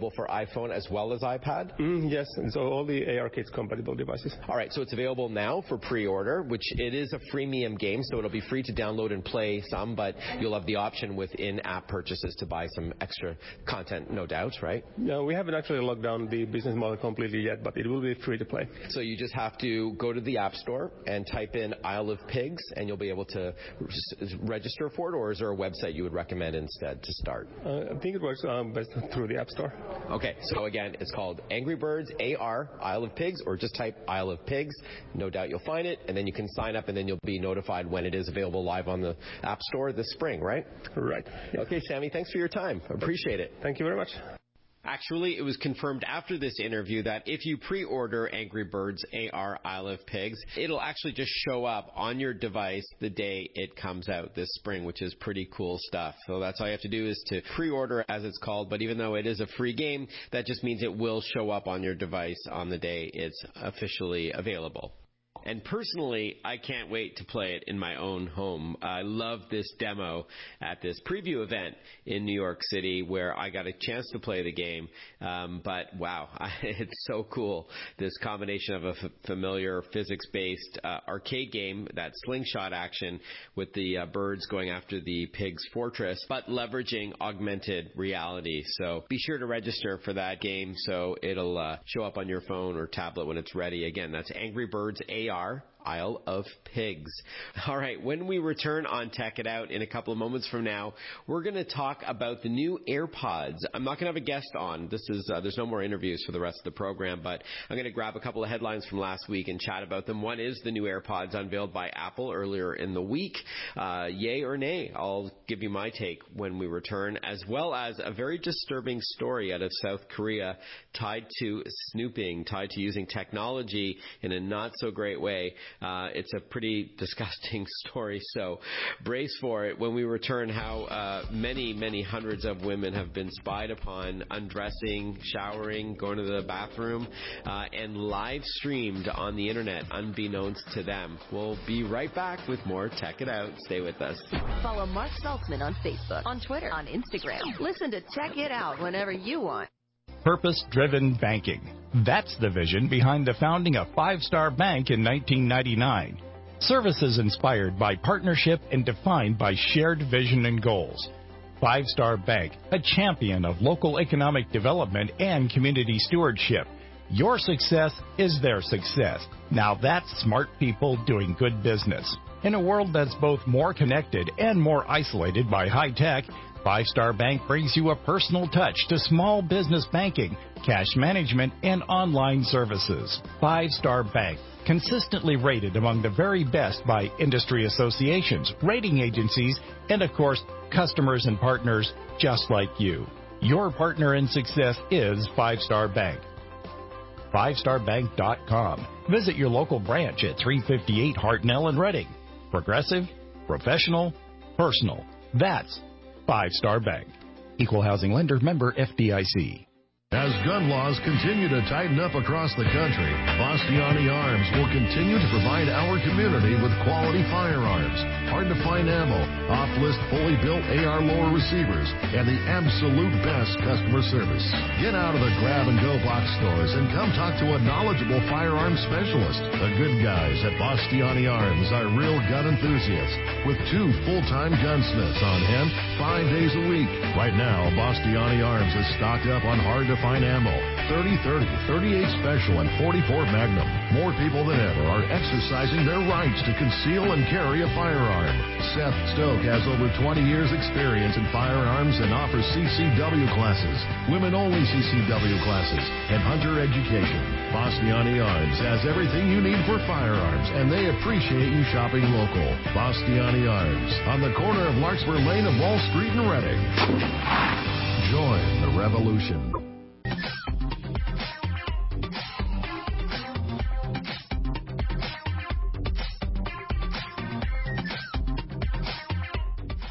available for iPhone as well as iPad? Yes, so all the ARKits compatible devices. All right, so it's available now for pre-order, which it is a freemium game, so it'll be free to download and play some, but you'll have the option with in-app purchases to buy some extra content, no doubt, right? No, we haven't actually locked down the business model completely yet, but it will be free to play. So you just have to go to the App Store and type in Isle of Pigs, and you'll be able to register for it, or is there a website you would recommend instead to start? I think it works best through the App Store. Okay, so again, it's called Angry Birds AR, Isle of Pigs, or just type Isle of Pigs. No doubt you'll find it, and then you can sign up, and then you'll be notified when it is available live on the App Store this spring, right? Right. Okay, Sammy, thanks for your time. Appreciate it. Thank you very much. Actually, it was confirmed after this interview that if you pre-order Angry Birds AR Isle of Pigs, it'll actually just show up on your device the day it comes out this spring, which is pretty cool stuff. So that's all you have to do is to pre-order, as it's called. But even though it is a free game, that just means it will show up on your device on the day it's officially available. And personally, I can't wait to play it in my own home. I love this demo at this preview event in New York City where I got a chance to play the game. But wow, it's so cool. This combination of a familiar physics-based arcade game, that slingshot action with the birds going after the pig's fortress, but leveraging augmented reality. So be sure to register for that game so it'll show up on your phone or tablet when it's ready. Again, that's Angry Birds AR, Isle of Pigs. All right, when we return on Tech It Out in a couple of moments from now, we're going to talk about the new AirPods. I'm not going to have a guest on. There's no more interviews for the rest of the program, but I'm going to grab a couple of headlines from last week and chat about them. One is the new AirPods unveiled by Apple earlier in the week. Yay or nay? I'll give you my take when we return, as well as a very disturbing story out of South Korea tied to snooping, tied to using technology in a not-so-great way. It's a pretty disgusting story, so brace for it when we return. How many, many hundreds of women have been spied upon undressing, showering, going to the bathroom, and live streamed on the internet unbeknownst to them. We'll be right back with more Tech It Out. Stay with us. Follow Mark Saltzman on Facebook, on Twitter, on Instagram. Listen to Tech It Out whenever you want. Purpose-driven banking. That's the vision behind the founding of Five Star Bank in 1999. Services inspired by partnership and defined by shared vision and goals. Five Star Bank, a champion of local economic development and community stewardship. Your success is their success. Now that's smart people doing good business. In a world that's both more connected and more isolated by high tech, Five Star Bank brings you a personal touch to small business banking, cash management, and online services. Five Star Bank, consistently rated among the very best by industry associations, rating agencies, and of course, customers and partners just like you. Your partner in success is Five Star Bank. FiveStarBank.com. Visit your local branch at 358 Hartnell in Reading. Progressive, professional, personal. That's Five Star Bank. Equal housing lender, member FDIC. As gun laws continue to tighten up across the country, Bastiani Arms will continue to provide our community with quality firearms, hard-to-find ammo, off-list fully built AR lower receivers, and the absolute best customer service. Get out of the grab-and-go box stores and come talk to a knowledgeable firearms specialist. The good guys at Bastiani Arms are real gun enthusiasts with 2 full-time gunsmiths on hand 5 days a week. Right now, Bastiani Arms is stocked up on hard-to-find ammo, 30-30, 38 Special, and 44 Magnum. More people than ever are exercising their rights to conceal and carry a firearm. Seth Stoke has over 20 years experience in firearms and offers CCW classes, women-only CCW classes, and hunter education. Bastiani Arms has everything you need for firearms, and they appreciate you shopping local. Bastiani Arms, on the corner of Larkspur Lane and Wall Street in Reading. Join the revolution.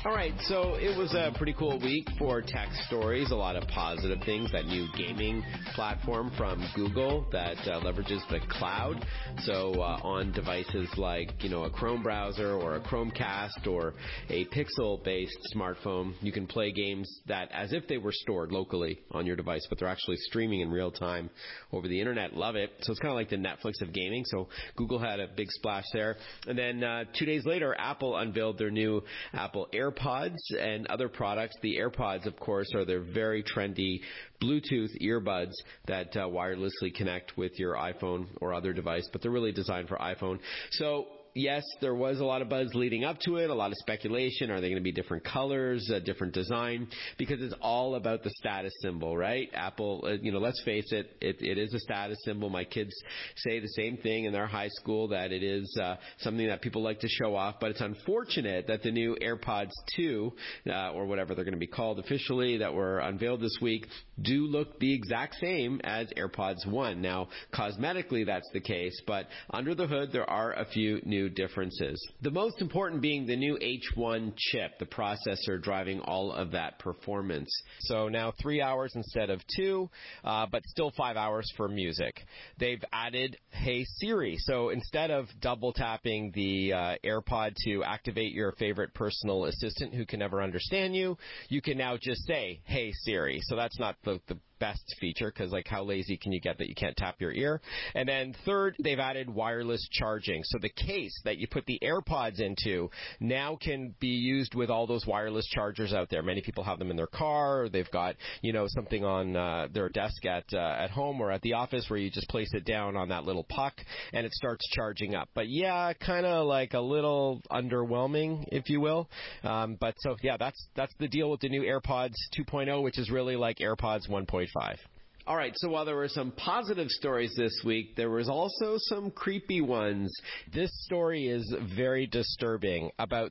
All right, so it was a pretty cool week for tech stories. A lot of positive things. That new gaming platform from Google that leverages the cloud. So on devices like, a Chrome browser or a Chromecast or a Pixel-based smartphone, you can play games that as if they were stored locally on your device, but they're actually streaming in real time over the internet. Love it. So it's kind of like the Netflix of gaming. So Google had a big splash there. And then 2 days later, Apple unveiled their new Apple AirPods and other products. The AirPods, of course, are their very trendy Bluetooth earbuds that wirelessly connect with your iPhone or other device, but they're really designed for iPhone. So yes, there was a lot of buzz leading up to it, a lot of speculation. Are they going to be different colors, different design? Because it's all about the status symbol, right? Apple, let's face it, it is a status symbol. My kids say the same thing in their high school, that it is something that people like to show off. But it's unfortunate that the new AirPods 2, or whatever they're going to be called officially, that were unveiled this week, do look the exact same as AirPods 1. Now, cosmetically, that's the case, but under the hood, there are a few new differences. The most important being the new H1 chip, the processor driving all of that performance. So now 3 hours instead of 2, but still 5 hours for music. They've added Hey Siri. So instead of double tapping the AirPod to activate your favorite personal assistant who can never understand you, you can now just say, Hey Siri. So that's not the best feature, because how lazy can you get that you can't tap your ear? And then third, they've added wireless charging. So the case that you put the AirPods into now can be used with all those wireless chargers out there. Many people have them in their car, or they've got, something on their desk at home or at the office where you just place it down on that little puck and it starts charging up. But yeah, kind of like a little underwhelming, if you will. But so yeah, that's the deal with the new AirPods 2.0, which is really like AirPods 1.5. All right, so while there were some positive stories this week, there was also some creepy ones. This story is very disturbing. About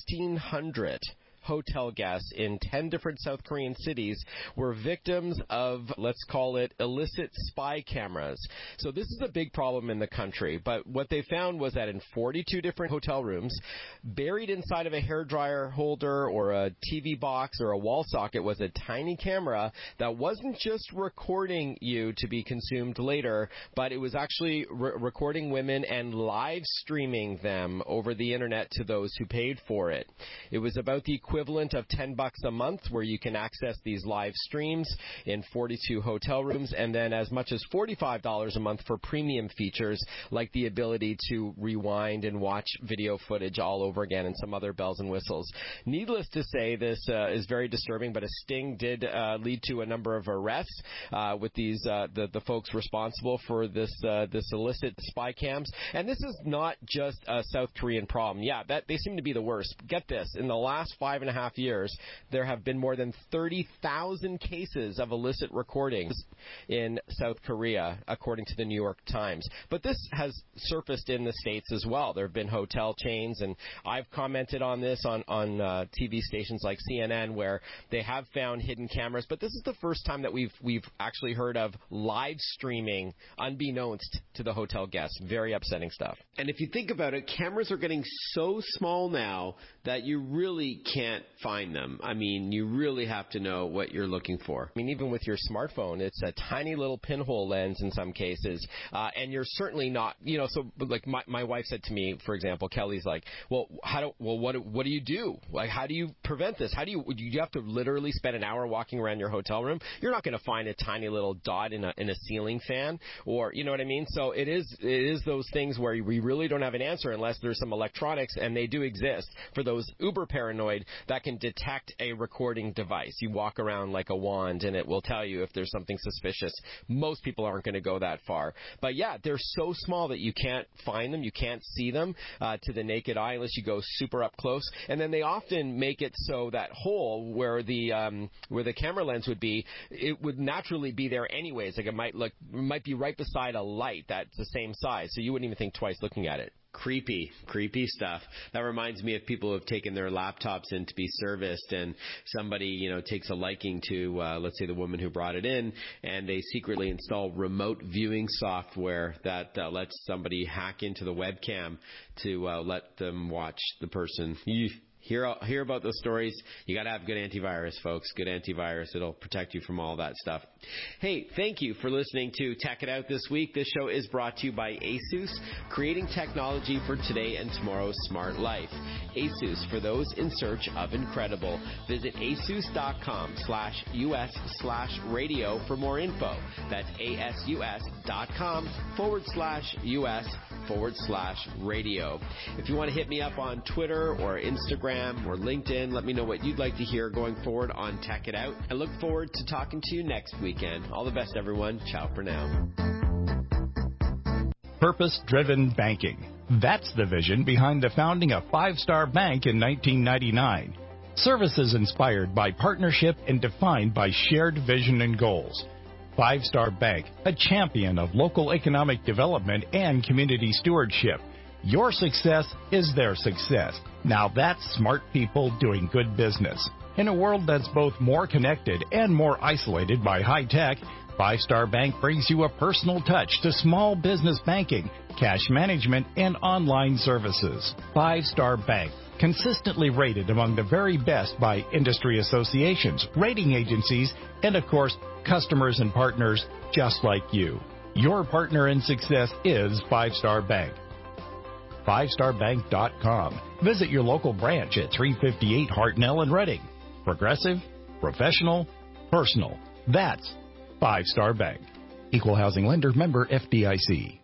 1,600 hotel guests in 10 different South Korean cities were victims of, let's call it, illicit spy cameras. So this is a big problem in the country, but what they found was that in 42 different hotel rooms, buried inside of a hairdryer holder or a TV box or a wall socket was a tiny camera that wasn't just recording you to be consumed later, but it was actually recording women and live streaming them over the internet to those who paid for it. It was about the equivalent of $10 a month, where you can access these live streams in 42 hotel rooms, and then as much as $45 a month for premium features like the ability to rewind and watch video footage all over again and some other bells and whistles. Needless to say, this is very disturbing, but a sting did lead to a number of arrests with these the folks responsible for this illicit spy cams. And this is not just a South Korean problem. Yeah, they seem to be the worst. Get this, in the last 5.5 years, there have been more than 30,000 cases of illicit recordings in South Korea, according to the New York Times. But this has surfaced in the States as well. There have been hotel chains, and I've commented on this on TV stations like CNN, where they have found hidden cameras. But this is the first time that we've actually heard of live streaming unbeknownst to the hotel guests. Very upsetting stuff. And if you think about it, cameras are getting so small now that you really can't find them. I mean, you really have to know what you're looking for. I mean, even with your smartphone, it's a tiny little pinhole lens in some cases, and you're certainly not, so like my wife said to me, for example, Kelly's like, what do you do? Like, how do you prevent this? You have to literally spend an hour walking around your hotel room? You're not going to find a tiny little dot in a ceiling fan, or, you know what I mean? So it is those things where we really don't have an answer unless there's some electronics, and they do exist for those uber paranoid that can detect a recording device. You walk around like a wand and it will tell you if there's something suspicious. Most people aren't going to go that far. But yeah, they're so small that you can't find them, you can't see them to the naked eye unless you go super up close. And then they often make it so that hole where the camera lens would be, it would naturally be there anyways. Like it might be right beside a light that's the same size, so you wouldn't even think twice looking at it. Creepy stuff. That reminds me of people who have taken their laptops in to be serviced, and somebody, takes a liking to, let's say, the woman who brought it in, and they secretly install remote viewing software that lets somebody hack into the webcam to let them watch the person. Hear about those stories. You got to have good antivirus, folks. Good antivirus. It'll protect you from all that stuff. Hey, thank you for listening to Tech It Out this week. This show is brought to you by ASUS, creating technology for today and tomorrow's smart life. ASUS, for those in search of incredible. Visit asus.com/US/radio for more info. That's asus.com/US/radio. If you want to hit me up on Twitter or Instagram or LinkedIn, let me know what you'd like to hear going forward on Tech It Out. I look forward to talking to you next weekend. All the best, everyone. Ciao for now. Purpose-driven banking. That's the vision behind the founding of Five Star Bank in 1999. Services inspired by partnership and defined by shared vision and goals. Five Star Bank, a champion of local economic development and community stewardship. Your success is their success. Now that's smart people doing good business. In a world that's both more connected and more isolated by high tech, Five Star Bank brings you a personal touch to small business banking, cash management, and online services. Five Star Bank, consistently rated among the very best by industry associations, rating agencies, and of course, customers and partners just like you. Your partner in success is Five Star Bank. FiveStarBank.com. Visit your local branch at 358 Hartnell in Reading. Progressive, professional, personal. That's Five Star Bank. Equal housing lender, member FDIC.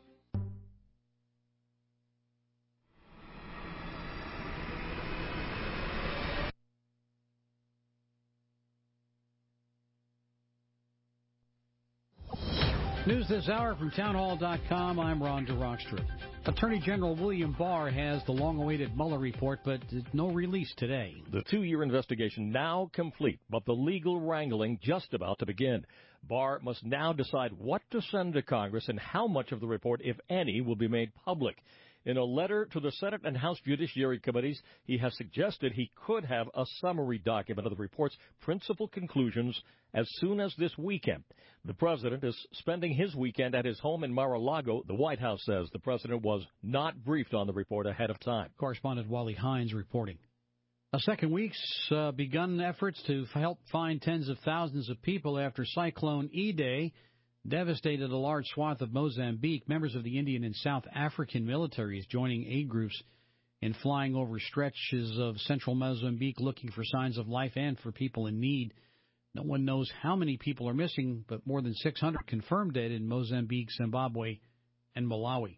News this hour from townhall.com. I'm Ron DeRockstra. Attorney General William Barr has the long-awaited Mueller report, but no release today. The 2-year investigation now complete, but the legal wrangling just about to begin. Barr must now decide what to send to Congress and how much of the report, if any, will be made public. In a letter to the Senate and House Judiciary Committees, he has suggested he could have a summary document of the report's principal conclusions as soon as this weekend. The president is spending his weekend at his home in Mar-a-Lago. The White House says the president was not briefed on the report ahead of time. Correspondent Wally Hines reporting. A second week's begun efforts to help find tens of thousands of people after Cyclone Idai devastated a large swath of Mozambique. Members of the Indian and South African militaries joining aid groups in flying over stretches of central Mozambique looking for signs of life and for people in need. No one knows how many people are missing, but more than 600 confirmed dead in Mozambique, Zimbabwe, and Malawi.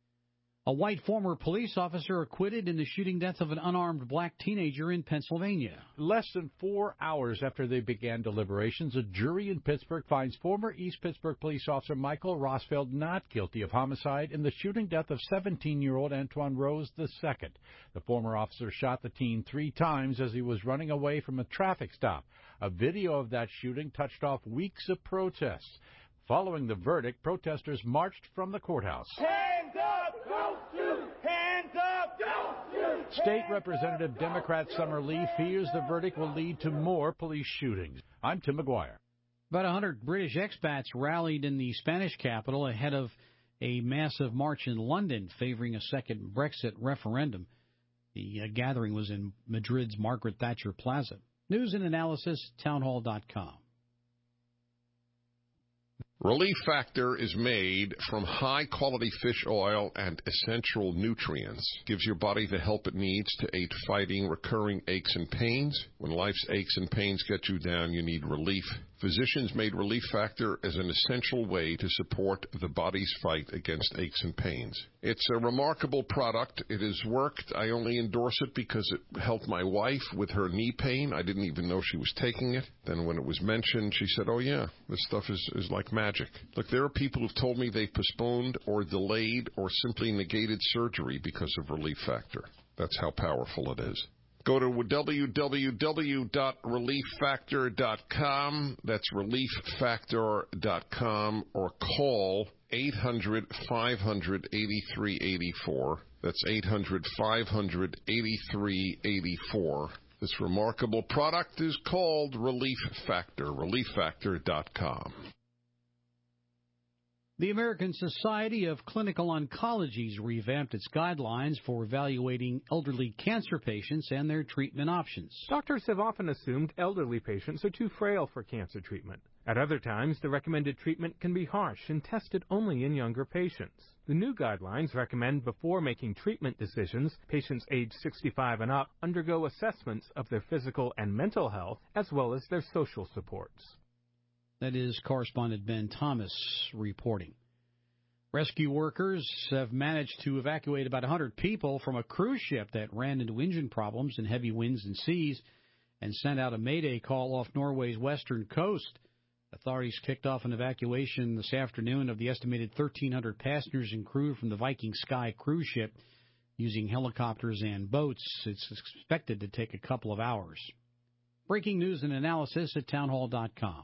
A white former police officer acquitted in the shooting death of an unarmed black teenager in Pennsylvania. Less than 4 hours after they began deliberations, a jury in Pittsburgh finds former East Pittsburgh police officer Michael Rosfeld not guilty of homicide in the shooting death of 17-year-old Antoine Rose II. The former officer shot the teen 3 times as he was running away from a traffic stop. A video of that shooting touched off weeks of protests. Following the verdict, protesters marched from the courthouse. Hands up, don't shoot! Hands up, don't shoot! State Representative Democrat Summer Lee fears the verdict will lead to more police shootings. I'm Tim McGuire. About 100 British expats rallied in the Spanish capital ahead of a massive march in London favoring a second Brexit referendum. The gathering was in Madrid's Margaret Thatcher Plaza. News and analysis, townhall.com. Relief Factor is made from high-quality fish oil and essential nutrients. Gives your body the help it needs to aid fighting recurring aches and pains. When life's aches and pains get you down, you need relief. Physicians made Relief Factor as an essential way to support the body's fight against aches and pains. It's a remarkable product. It has worked. I only endorse it because it helped my wife with her knee pain. I didn't even know she was taking it. Then when it was mentioned, she said, oh, yeah, this stuff is like magic. Look, there are people who've told me they've postponed or delayed or simply negated surgery because of Relief Factor. That's how powerful it is. Go to www.relieffactor.com. That's relieffactor.com, or call 800-500-8384. That's 800-500-8384. This remarkable product is called Relief Factor, relieffactor.com. The American Society of Clinical Oncology's revamped its guidelines for evaluating elderly cancer patients and their treatment options. Doctors have often assumed elderly patients are too frail for cancer treatment. At other times, the recommended treatment can be harsh and tested only in younger patients. The new guidelines recommend before making treatment decisions, patients aged 65 and up undergo assessments of their physical and mental health as well as their social supports. That is correspondent Ben Thomas reporting. Rescue workers have managed to evacuate about 100 people from a cruise ship that ran into engine problems in heavy winds and seas and sent out a mayday call off Norway's western coast. Authorities kicked off an evacuation this afternoon of the estimated 1,300 passengers and crew from the Viking Sky cruise ship using helicopters and boats. It's expected to take a couple of hours. Breaking news and analysis at townhall.com.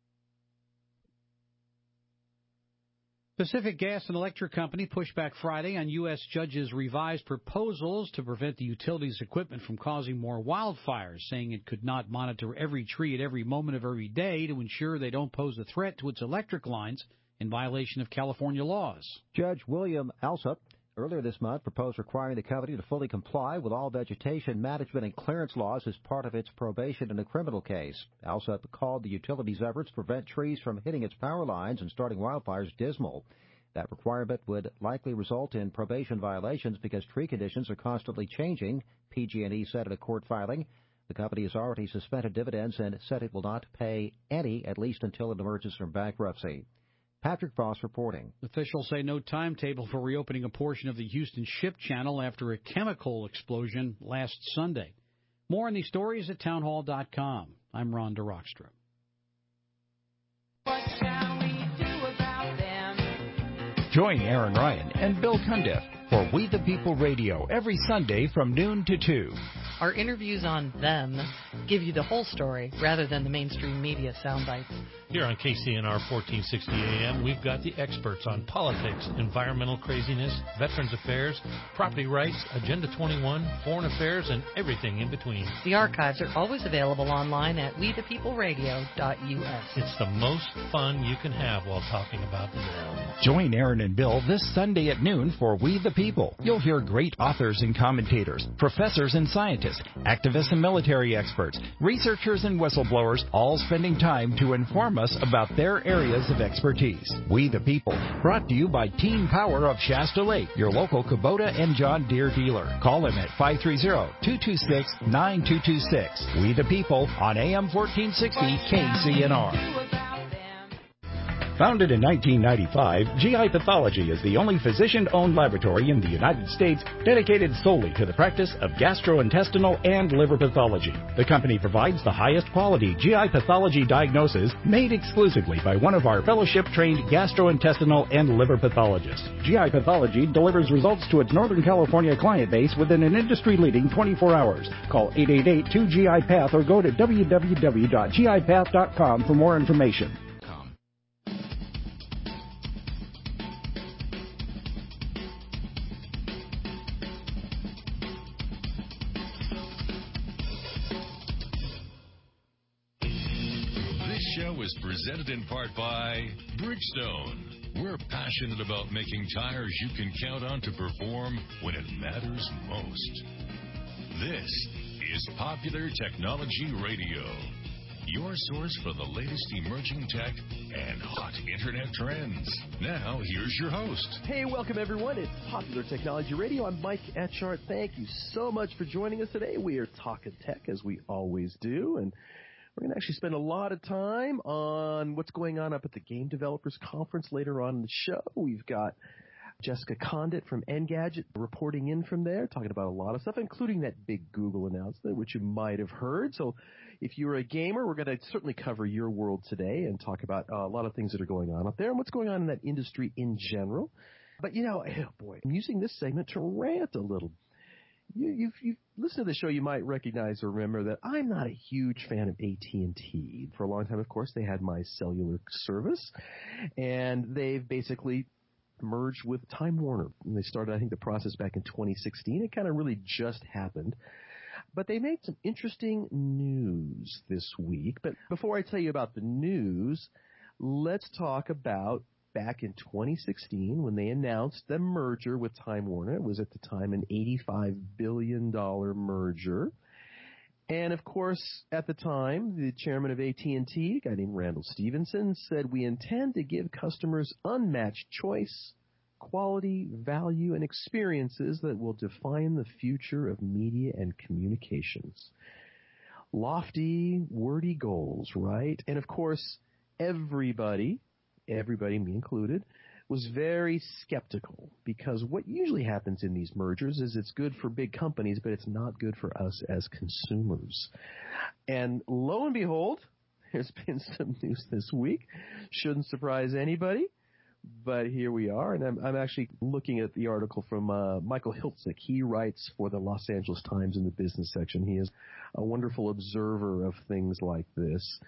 Pacific Gas and Electric Company pushed back Friday on U.S. judges' revised proposals to prevent the utility's equipment from causing more wildfires, saying it could not monitor every tree at every moment of every day to ensure they don't pose a threat to its electric lines in violation of California laws. Judge William Alsup earlier this month proposed requiring the company to fully comply with all vegetation management and clearance laws as part of its probation in a criminal case. Alsup called the utility's efforts to prevent trees from hitting its power lines and starting wildfires dismal. That requirement would likely result in probation violations because tree conditions are constantly changing, PG&E said in a court filing. The company has already suspended dividends and said it will not pay any, at least until it emerges from bankruptcy. Patrick Voss reporting. Officials say no timetable for reopening a portion of the Houston Ship Channel after a chemical explosion last Sunday. More on these stories at townhall.com. I'm Ron DeRockstra. Join Aaron Ryan and Bill Cundiff for We the People Radio every Sunday from noon to 2. Our interviews on them give you the whole story rather than the mainstream media sound bites. Here on KCNR 1460 AM, we've got the experts on politics, environmental craziness, veterans affairs, property rights, Agenda 21, foreign affairs, and everything in between. The archives are always available online at wethepeopleradio.us. It's the most fun you can have while talking about them. Join Aaron and Bill this Sunday at noon for We the People. You'll hear great authors and commentators, professors and scientists, activists and military experts, researchers and whistleblowers, all spending time to inform us about their areas of expertise. We the People, brought to you by Team Power of Shasta Lake, your local Kubota and John Deere dealer. Call them at 530-226-9226. We the People on AM 1460 KCNR. Founded in 1995, GI Pathology is the only physician-owned laboratory in the United States dedicated solely to the practice of gastrointestinal and liver pathology. The company provides the highest quality GI pathology diagnosis made exclusively by one of our fellowship-trained gastrointestinal and liver pathologists. GI Pathology delivers results to its Northern California client base within an industry-leading 24 hours. Call 888-2GI-PATH or go to www.gipath.com for more information. Presented in part by Bridgestone. We're passionate about making tires you can count on to perform when it matters most. This is Popular Technology Radio, your source for the latest emerging tech and hot internet trends. Now, here's your host. Hey, welcome everyone. It's Popular Technology Radio. I'm Mike Etchart. Thank you so much for joining us today. We are talking tech as we always do, and we're going to actually spend a lot of time on what's going on up at the Game Developers Conference later on in the show. We've got Jessica Condit from Engadget reporting in from there, talking about a lot of stuff, including that big Google announcement, which you might have heard. So if you're a gamer, we're going to certainly cover your world today and talk about a lot of things that are going on up there and what's going on in that industry in general. But, oh boy, I'm using this segment to rant a little. You've listened to the show, you might recognize or remember that I'm not a huge fan of AT&T. For a long time, of course, they had my cellular service, and they've basically merged with Time Warner. And they started, I think, the process back in 2016. It kind of really just happened. But they made some interesting news this week. But before I tell you about the news, let's talk about back in 2016 when they announced the merger with Time Warner. It was at the time an $85 billion merger. And, of course, at the time, the chairman of AT&T, a guy named Randall Stevenson, said, "We intend to give customers unmatched choice, quality, value, and experiences that will define the future of media and communications." Lofty, wordy goals, right? And, of course, everybody, me included, was very skeptical, because what usually happens in these mergers is it's good for big companies, but it's not good for us as consumers. And lo and behold, there's been some news this week. Shouldn't surprise anybody. But here we are, and I'm actually looking at the article from Michael Hiltzik. He writes for the Los Angeles Times in the business section. He is a wonderful observer of things like this.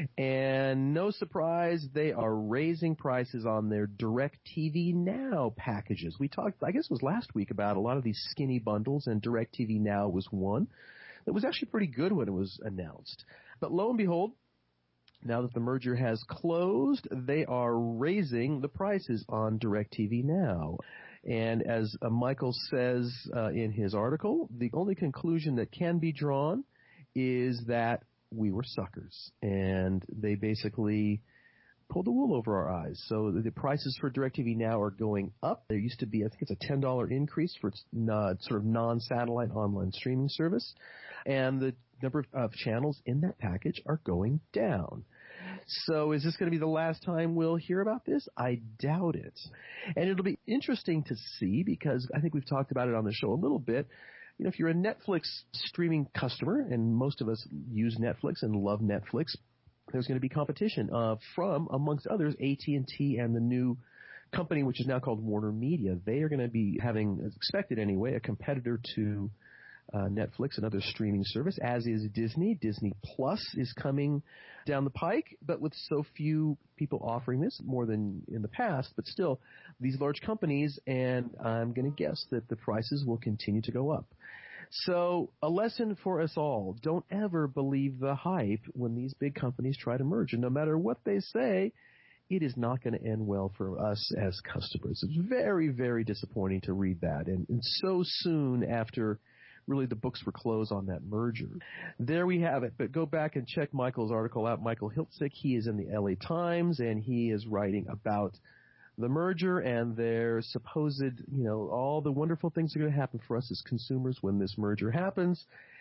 And no surprise, they are raising prices on their DirecTV Now packages. We talked, I guess it was last week, about a lot of these skinny bundles, and DirecTV Now was one. It was actually pretty good when it was announced. But lo and behold, now that the merger has closed, they are raising the prices on DirecTV Now. And as Michael says in his article, the only conclusion that can be drawn is that we were suckers. And they basically pulled the wool over our eyes. So the prices for DirecTV Now are going up. There used to be, I think it's a $10 increase for its sort of non-satellite online streaming service. And the number of channels in that package are going down. So is this going to be the last time we'll hear about this? I doubt it. And it'll be interesting to see, because I think we've talked about it on the show a little bit. You know, if you're a Netflix streaming customer, and most of us use Netflix and love Netflix, there's going to be competition from, amongst others, AT&T and the new company, which is now called Warner Media. They are going to be having, as expected anyway, a competitor to Netflix, another streaming service, as is Disney. Disney Plus is coming down the pike, but with so few people offering this, more than in the past, but still, these large companies, and I'm going to guess that the prices will continue to go up. So a lesson for us all: don't ever believe the hype when these big companies try to merge. And no matter what they say, it is not going to end well for us as customers. It's very, very disappointing to read that. And so soon after really the books were closed on that merger. There we have it. But go back and check Michael's article out. Michael Hiltzik, he is in the LA Times, and he is writing about the merger and their supposed, all the wonderful things are going to happen for us as consumers when this merger happens.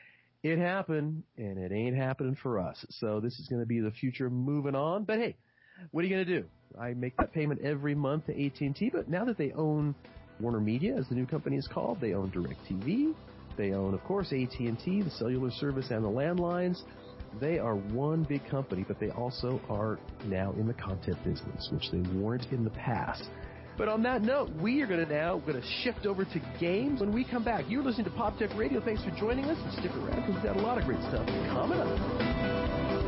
It happened, and it ain't happening for us. So this is going to be the future moving on. But hey, what are you going to do? I make that payment every month to AT&T, but now that they own Warner Media, as the new company is called, they own DirecTV. They own, of course, AT&T, the cellular service, and the landlines. They are one big company, but they also are now in the content business, which they weren't in the past. But on that note, we are going to shift over to games. When we come back, you're listening to Pop Tech Radio. Thanks for joining us. And stick around, because we've got a lot of great stuff coming up.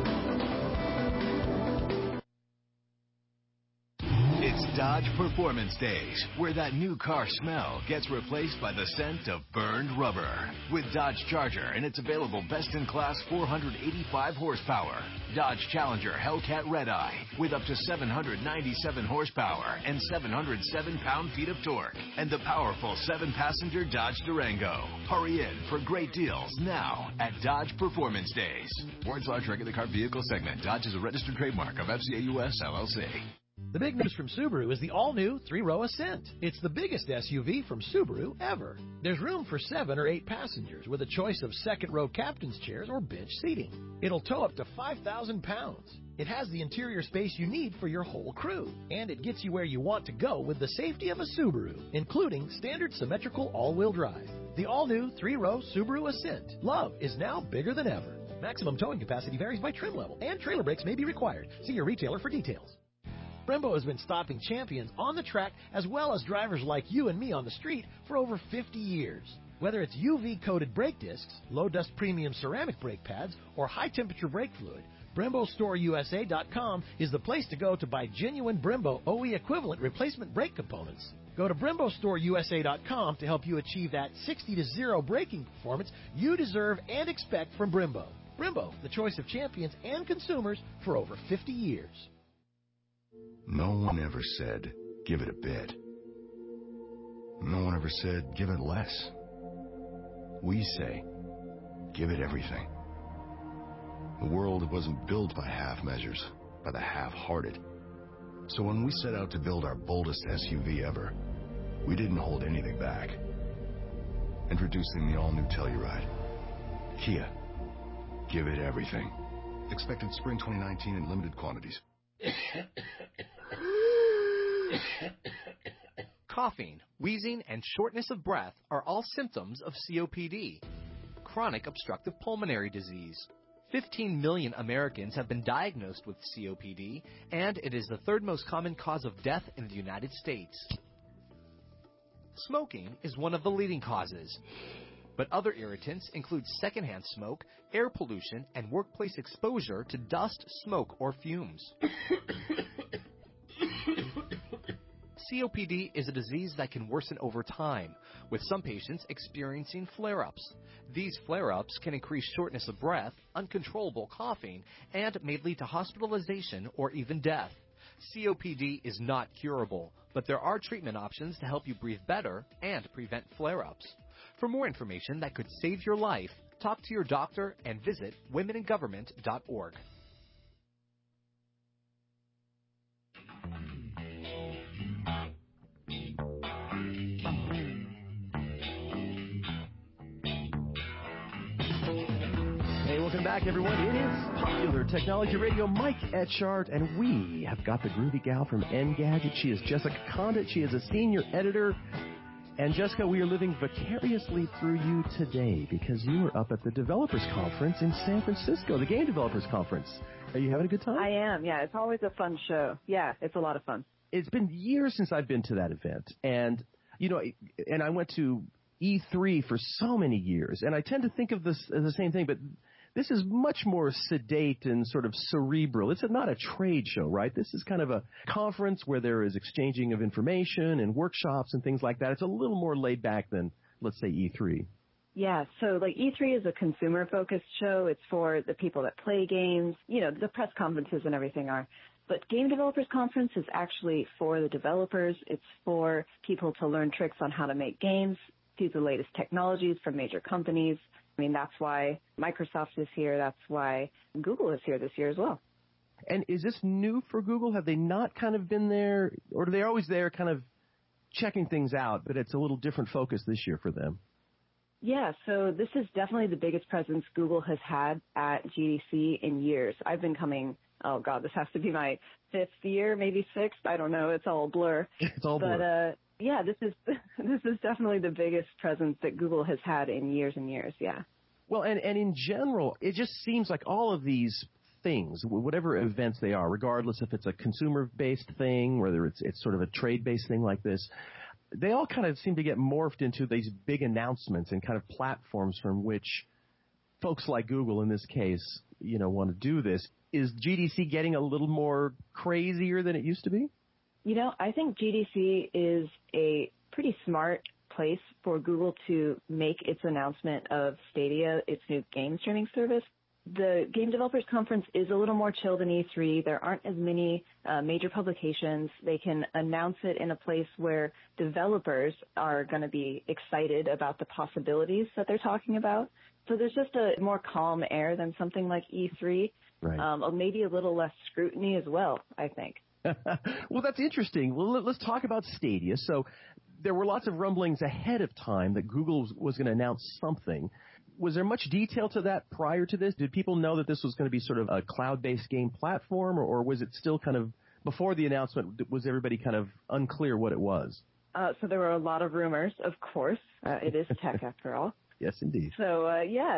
It's Dodge Performance Days, where that new car smell gets replaced by the scent of burned rubber. With Dodge Charger and its available best-in-class 485 horsepower. Dodge Challenger Hellcat Redeye with up to 797 horsepower and 707 pound-feet of torque. And the powerful 7-passenger Dodge Durango. Hurry in for great deals now at Dodge Performance Days. Warren's large regular car vehicle segment. Dodge is a registered trademark of FCA US LLC. The big news from Subaru is the all-new 3-row Ascent. It's the biggest SUV from Subaru ever. There's room for 7 or 8 passengers with a choice of second-row captain's chairs or bench seating. It'll tow up to 5,000 pounds. It has the interior space you need for your whole crew. And it gets you where you want to go with the safety of a Subaru, including standard symmetrical all-wheel drive. The all-new 3-row Subaru Ascent. Love is now bigger than ever. Maximum towing capacity varies by trim level, and trailer brakes may be required. See your retailer for details. Brembo has been stopping champions on the track as well as drivers like you and me on the street for over 50 years. Whether it's UV-coated brake discs, low-dust premium ceramic brake pads, or high-temperature brake fluid, BremboStoreUSA.com is the place to go to buy genuine Brembo OE equivalent replacement brake components. Go to BremboStoreUSA.com to help you achieve that 60-0 braking performance you deserve and expect from Brembo. Brembo, the choice of champions and consumers for over 50 years. No one ever said, give it a bit. No one ever said, give it less. We say, give it everything. The world wasn't built by half measures, by the half-hearted. So when we set out to build our boldest SUV ever, we didn't hold anything back. Introducing the all-new Telluride. Kia. Give it everything. Expected spring 2019 in limited quantities. Coughing, wheezing, and shortness of breath are all symptoms of COPD, chronic obstructive pulmonary disease. 15 million Americans have been diagnosed with COPD, and it is the third most common cause of death in the United States. Smoking is one of the leading causes, but other irritants include secondhand smoke, air pollution, and workplace exposure to dust, smoke, or fumes. COPD is a disease that can worsen over time, with some patients experiencing flare-ups. These flare-ups can increase shortness of breath, uncontrollable coughing, and may lead to hospitalization or even death. COPD is not curable, but there are treatment options to help you breathe better and prevent flare-ups. For more information that could save your life, talk to your doctor and visit womeningovernment.org. Hey, welcome back, everyone. It is Popular Technology Radio. Mike Etchart, and we have got the groovy gal from Engadget. She is Jessica Condit. She is a senior editor. And Jessica, we are living vicariously through you today because you were up at the Developers Conference in San Francisco, the Game Developers Conference. Are you having a good time? I am, yeah. It's always a fun show. Yeah, it's a lot of fun. It's been years since I've been to that event. And, you know, and I went to E3 for so many years. And I tend to think of this as the same thing, but this is much more sedate and sort of cerebral. It's not a trade show, right? This is kind of a conference where there is exchanging of information and workshops and things like that. It's a little more laid back than, let's say, E3. Yeah, so like E3 is a consumer-focused show. It's for the people that play games. You know, the press conferences and everything are. But Game Developers Conference is actually for the developers. It's for people to learn tricks on how to make games, see the latest technologies from major companies. I mean, that's why Microsoft is here. That's why Google is here this year as well. And is this new for Google? Have they not kind of been there, or are they always there kind of checking things out, but it's a little different focus this year for them? Yeah, so this is definitely the biggest presence Google has had at GDC in years. I've been coming, oh God, this has to be my 5th year, maybe 6th. I don't know. It's all a blur. It's all blur. But, yeah, this is definitely the biggest presence that Google has had in years and years, yeah. Well, and in general, it just seems like all of these things, whatever events they are, regardless if it's a consumer-based thing, whether it's sort of a trade-based thing like this, they all kind of seem to get morphed into these big announcements and kind of platforms from which folks like Google, in this case, you know, want to do this. Is GDC getting a little more crazier than it used to be? You know, I think GDC is a pretty smart place for Google to make its announcement of Stadia, its new game streaming service. The Game Developers Conference is a little more chill than E3. There aren't as many major publications. They can announce it in a place where developers are going to be excited about the possibilities that they're talking about. So there's just a more calm air than something like E3, right. Maybe a little less scrutiny as well, I think. Well, that's interesting. Well, let's talk about Stadia. So there were lots of rumblings ahead of time that Google was going to announce something. Was there much detail to that prior to this? Did people know that this was going to be sort of a cloud-based game platform, or was it still kind of, before the announcement, was everybody kind of unclear what it was? So there were a lot of rumors, of course. It is tech after all. Yes, indeed. So,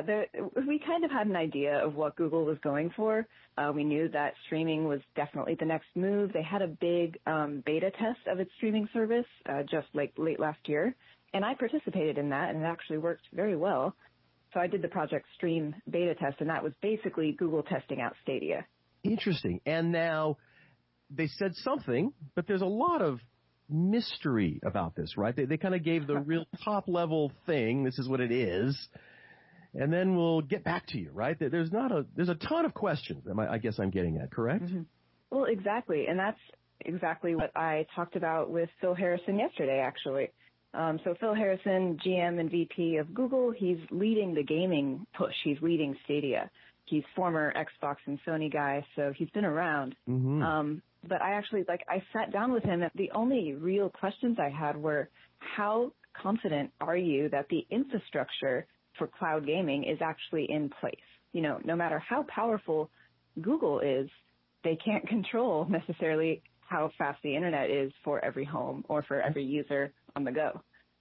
we kind of had an idea of what Google was going for. We knew that streaming was definitely the next move. They had a big beta test of its streaming service just like late last year, and I participated in that, and it actually worked very well. So I did the Project Stream beta test, and that was basically Google testing out Stadia. Interesting. And now they said something, but there's a lot of mystery about this, right? They kind of gave the real top-level thing. This is what it is. And then we'll get back to you, right? There's a ton of questions, I guess I'm getting at, correct? Mm-hmm. Well, exactly. And that's exactly what I talked about with Phil Harrison yesterday, actually. So Phil Harrison, GM and VP of Google, he's leading the gaming push. He's leading Stadia. He's former Xbox and Sony guy, so he's been around. But I sat down with him, and the only real questions I had were, how confident are you that the infrastructure for cloud gaming is actually in place? You know, no matter how powerful Google is, they can't control necessarily how fast the internet is for every home or for every user on the go.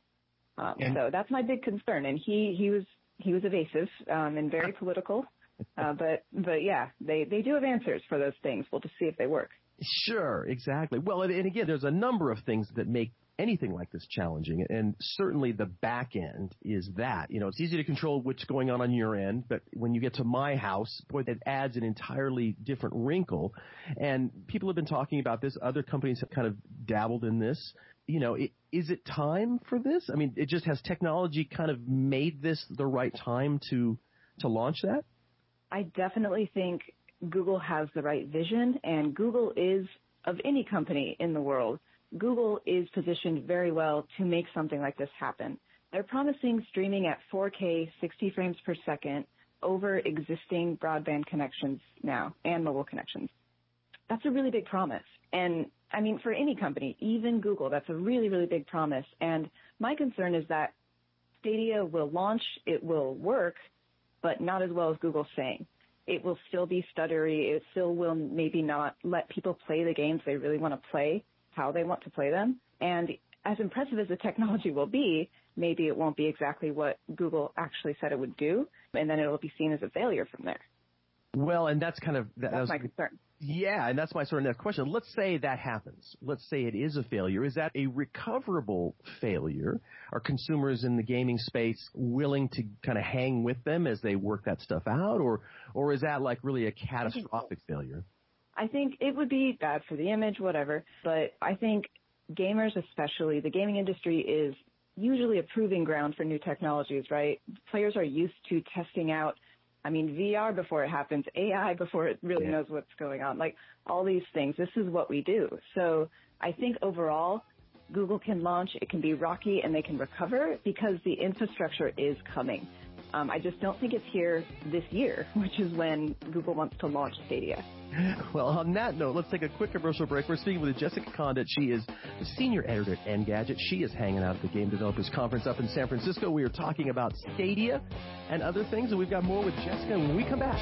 So that's my big concern. And he was evasive and very political. But yeah, they do have answers for those things. We'll just see if they work. Sure, exactly. Well, and again, there's a number of things that make anything like this challenging, and certainly the back end is that. You know, it's easy to control what's going on your end, but when you get to my house, boy, that adds an entirely different wrinkle. And people have been talking about this. Other companies have kind of dabbled in this. You know, is it time for this? I mean, has technology kind of made this the right time to launch that? I definitely think Google has the right vision, and Google is, of any company in the world, Google is positioned very well to make something like this happen. They're promising streaming at 4K 60 frames per second over existing broadband connections now and mobile connections. That's a really big promise. And I mean, for any company, even Google, that's a really, really big promise. And my concern is that Stadia will launch, it will work, but not as well as Google's saying. It will still be stuttery. It still will maybe not let people play the games they really want to play, how they want to play them. And as impressive as the technology will be, maybe it won't be exactly what Google actually said it would do, and then it will be seen as a failure from there. Well, and that's kind of... That's my concern. Yeah, and that's my sort of next question. Let's say that happens. Let's say it is a failure. Is that a recoverable failure? Are consumers in the gaming space willing to kind of hang with them as they work that stuff out? Or is that like really a catastrophic failure? I think it would be bad for the image, whatever. But I think gamers especially, the gaming industry is usually a proving ground for new technologies, right? Players are used to testing out, I mean, VR before it happens, AI before it really knows what's going on, like all these things. This is what we do. So I think overall, Google can launch, it can be rocky, and they can recover because the infrastructure is coming. I just don't think it's here this year, which is when Google wants to launch Stadia. Well, on that note, let's take a quick commercial break. We're speaking with Jessica Condit. She is the senior editor at Engadget. She is hanging out at the Game Developers Conference up in San Francisco. We are talking about Stadia and other things, and we've got more with Jessica when we come back.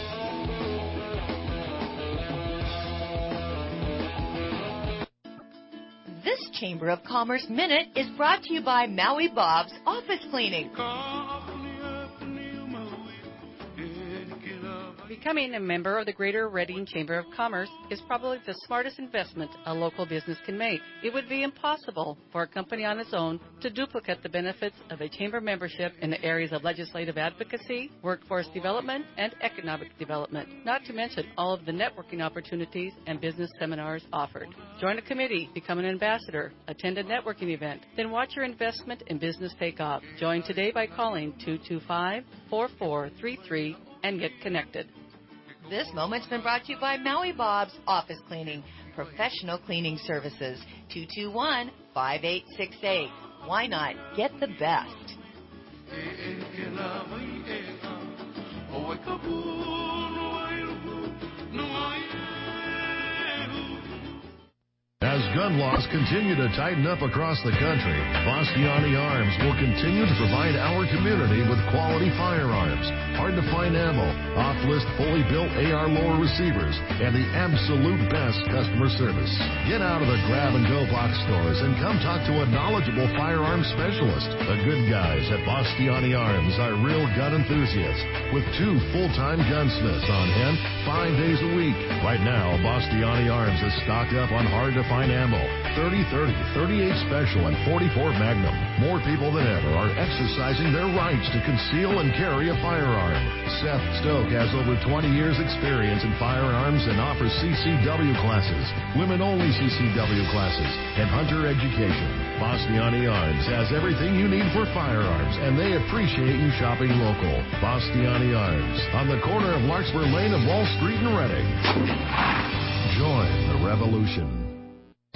This Chamber of Commerce Minute is brought to you by Maui Bob's Office Cleaning. Becoming a member of the Greater Reading Chamber of Commerce is probably the smartest investment a local business can make. It would be impossible for a company on its own to duplicate the benefits of a chamber membership in the areas of legislative advocacy, workforce development, and economic development, not to mention all of the networking opportunities and business seminars offered. Join a committee, become an ambassador, attend a networking event, then watch your investment in business take off. Join today by calling 225-4433 and get connected. This moment's been brought to you by Maui Bob's Office Cleaning, professional cleaning services, 221-5868. Why not get the best? As gun laws continue to tighten up across the country, Bastiani Arms will continue to provide our community with quality firearms, hard-to-find ammo, off-list fully built AR lower receivers, and the absolute best customer service. Get out of the grab-and-go box stores and come talk to a knowledgeable firearms specialist. The good guys at Bastiani Arms are real gun enthusiasts with 2 full-time gunsmiths on hand 5 days a week. Right now, Bastiani Arms is stocked up on hard-to-find ammo, 30-30, 38 Special, and 44 Magnum. More people than ever are exercising their rights to conceal and carry a firearm. Seth Stoke has over 20 years experience in firearms and offers CCW classes, women-only CCW classes, and hunter education. Bastiani Arms has everything you need for firearms, and they appreciate you shopping local. Bastiani Arms, on the corner of Larkspur Lane and Wall Street in Reading. Join the revolution.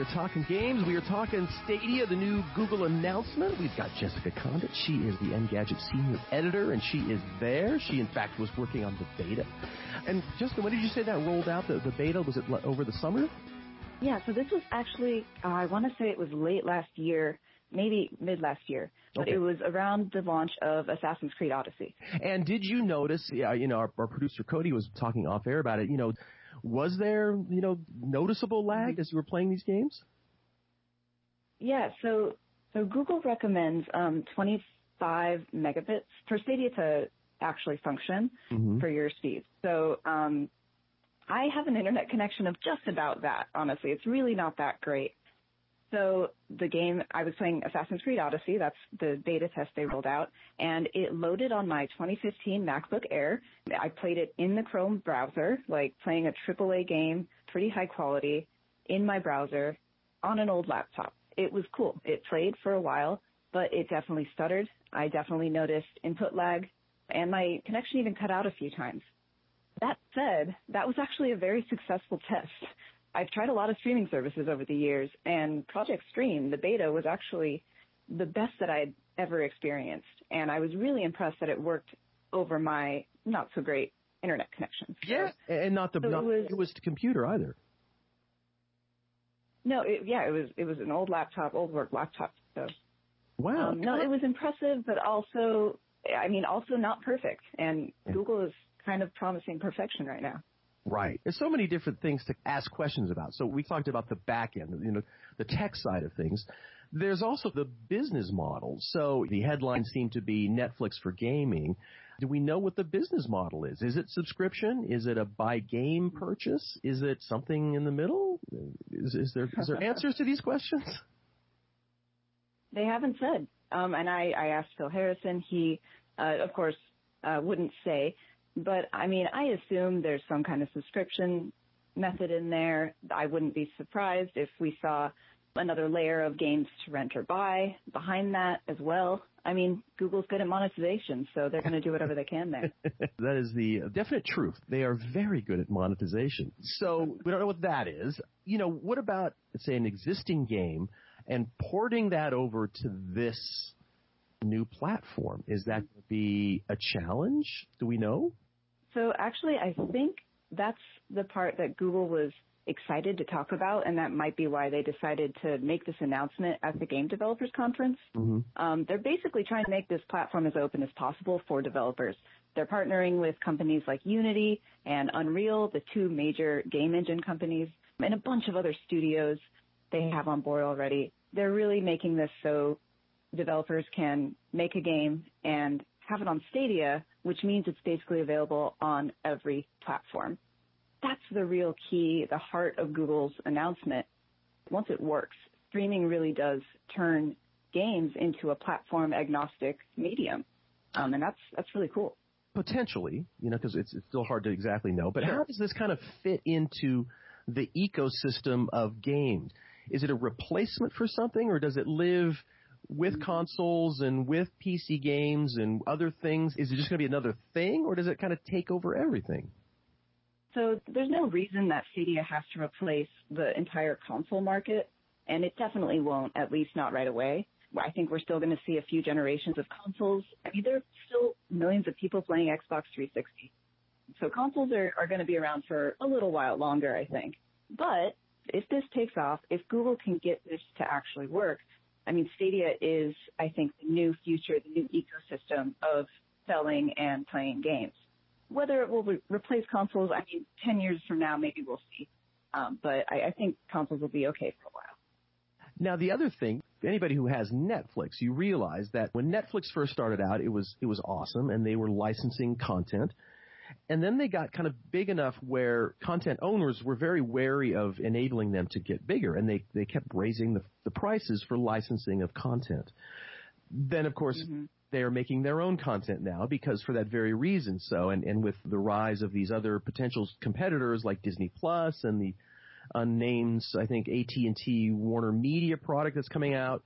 are talking games. We are talking Stadia, the new Google announcement. We've got Jessica Condit. She is the Engadget senior editor, and she is there. She, in fact, was working on the beta. And Jessica, when did you say that rolled out, the beta? Was it over the summer? Yeah, so this was actually, I want to say it was late last year, maybe mid last year, but It was around the launch of Assassin's Creed Odyssey. And did you notice, our producer Cody was talking off air about it, was there, noticeable lag as you were playing these games? Yeah, so Google recommends 25 megabits for Stadia to actually function for your speed. So I have an internet connection of just about that, honestly. It's really not that great. So the game, I was playing Assassin's Creed Odyssey, that's the beta test they rolled out, and it loaded on my 2015 MacBook Air. I played it in the Chrome browser, like playing a AAA game, pretty high quality, in my browser, on an old laptop. It was cool. It played for a while, but it definitely stuttered. I definitely noticed input lag, and my connection even cut out a few times. That said, that was actually a very successful test. I've tried a lot of streaming services over the years, and Project Stream, the beta, was actually the best that I'd ever experienced. And I was really impressed that it worked over my not-so-great internet connection. Yeah, and it was to computer either. No, it was an old laptop, old work laptop. So, wow. No, it was impressive, but also not perfect. And Google is kind of promising perfection right now. Right. There's so many different things to ask questions about. So we talked about the back end, the tech side of things. There's also the business model. So the headlines seem to be Netflix for gaming. Do we know what the business model is? Is it subscription? Is it a by game purchase? Is it something in the middle? Is there answers to these questions? They haven't said. And I asked Phil Harrison. He, of course, wouldn't say. But, I assume there's some kind of subscription method in there. I wouldn't be surprised if we saw another layer of games to rent or buy behind that as well. Google's good at monetization, so they're going to do whatever they can there. That is the definite truth. They are very good at monetization. So we don't know what that is. What about, let's say, an existing game and porting that over to this new platform? Is that going to be a challenge? Do we know? So actually, I think that's the part that Google was excited to talk about, and that might be why they decided to make this announcement at the Game Developers Conference. They're basically trying to make this platform as open as possible for developers. They're partnering with companies like Unity and Unreal, the two major game engine companies, and a bunch of other studios they have on board already. They're really making this so developers can make a game and have it on Stadia, which means it's basically available on every platform. That's the real key, the heart of Google's announcement. Once it works, streaming really does turn games into a platform-agnostic medium, and that's really cool. Potentially, because it's still hard to exactly know. But how does this kind of fit into the ecosystem of games? Is it a replacement for something, or does it live with consoles and with PC games and other things? Is it just going to be another thing, or does it kind of take over everything? So there's no reason that Stadia has to replace the entire console market, and it definitely won't, at least not right away. I think we're still going to see a few generations of consoles. There are still millions of people playing Xbox 360. So consoles are going to be around for a little while longer, I think. But if this takes off, if Google can get this to actually work, Stadia is, I think, the new future, the new ecosystem of selling and playing games. Whether it will replace consoles, 10 years from now, maybe we'll see. But I think consoles will be okay for a while. Now, the other thing, anybody who has Netflix, you realize that when Netflix first started out, it was awesome, and they were licensing content. And then they got kind of big enough where content owners were very wary of enabling them to get bigger, and they kept raising the prices for licensing of content. Then, of course, they are making their own content now because for that very reason. So, and with the rise of these other potential competitors like Disney Plus and the unnamed, I think, AT&T Warner Media product that's coming out,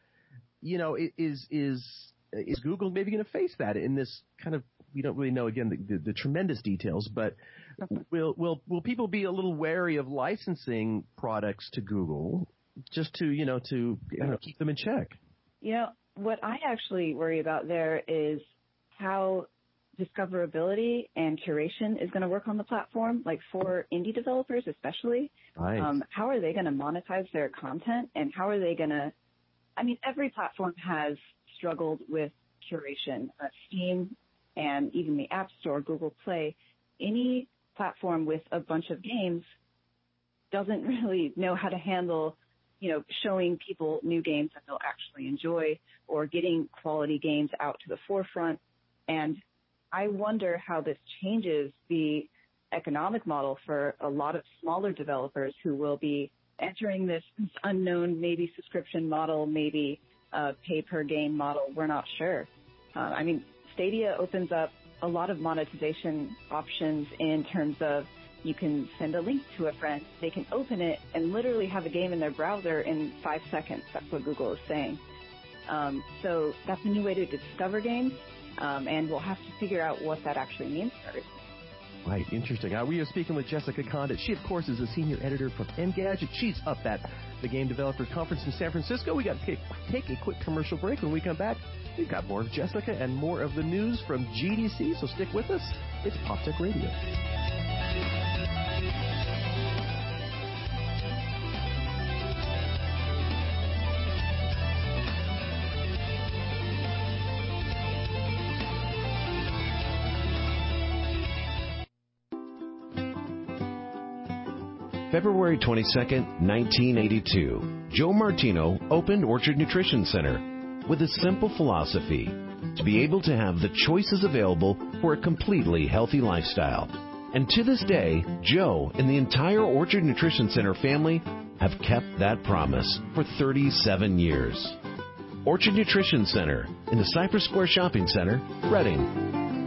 is Google maybe going to face that in this kind of, we don't really know, again, the tremendous details, but will people be a little wary of licensing products to Google just to keep them in check? What I actually worry about there is how discoverability and curation is going to work on the platform, like for indie developers especially. Right. How are they going to monetize their content, and how are they going to every platform has struggled with curation. Steam and even the App Store, Google Play, any platform with a bunch of games doesn't really know how to handle, showing people new games that they'll actually enjoy or getting quality games out to the forefront. And I wonder how this changes the economic model for a lot of smaller developers who will be entering this unknown, maybe subscription model, maybe pay-per-game model. We're not sure. Stadia opens up a lot of monetization options in terms of you can send a link to a friend. They can open it and literally have a game in their browser in 5 seconds. That's what Google is saying. So that's a new way to discover games, and we'll have to figure out what that actually means first. Right, interesting. We are speaking with Jessica Condit. She, of course, is a senior editor from Engadget. She's up at the Game Developers Conference in San Francisco. We got to take a quick commercial break. When we come back, we've got more of Jessica and more of the news from GDC, so stick with us. It's Pop Tech Radio. February 22nd, 1982, Joe Martino opened Orchard Nutrition Center with a simple philosophy: to be able to have the choices available for a completely healthy lifestyle. And to this day, Joe and the entire Orchard Nutrition Center family have kept that promise for 37 years. Orchard Nutrition Center in the Cypress Square Shopping Center, Reading.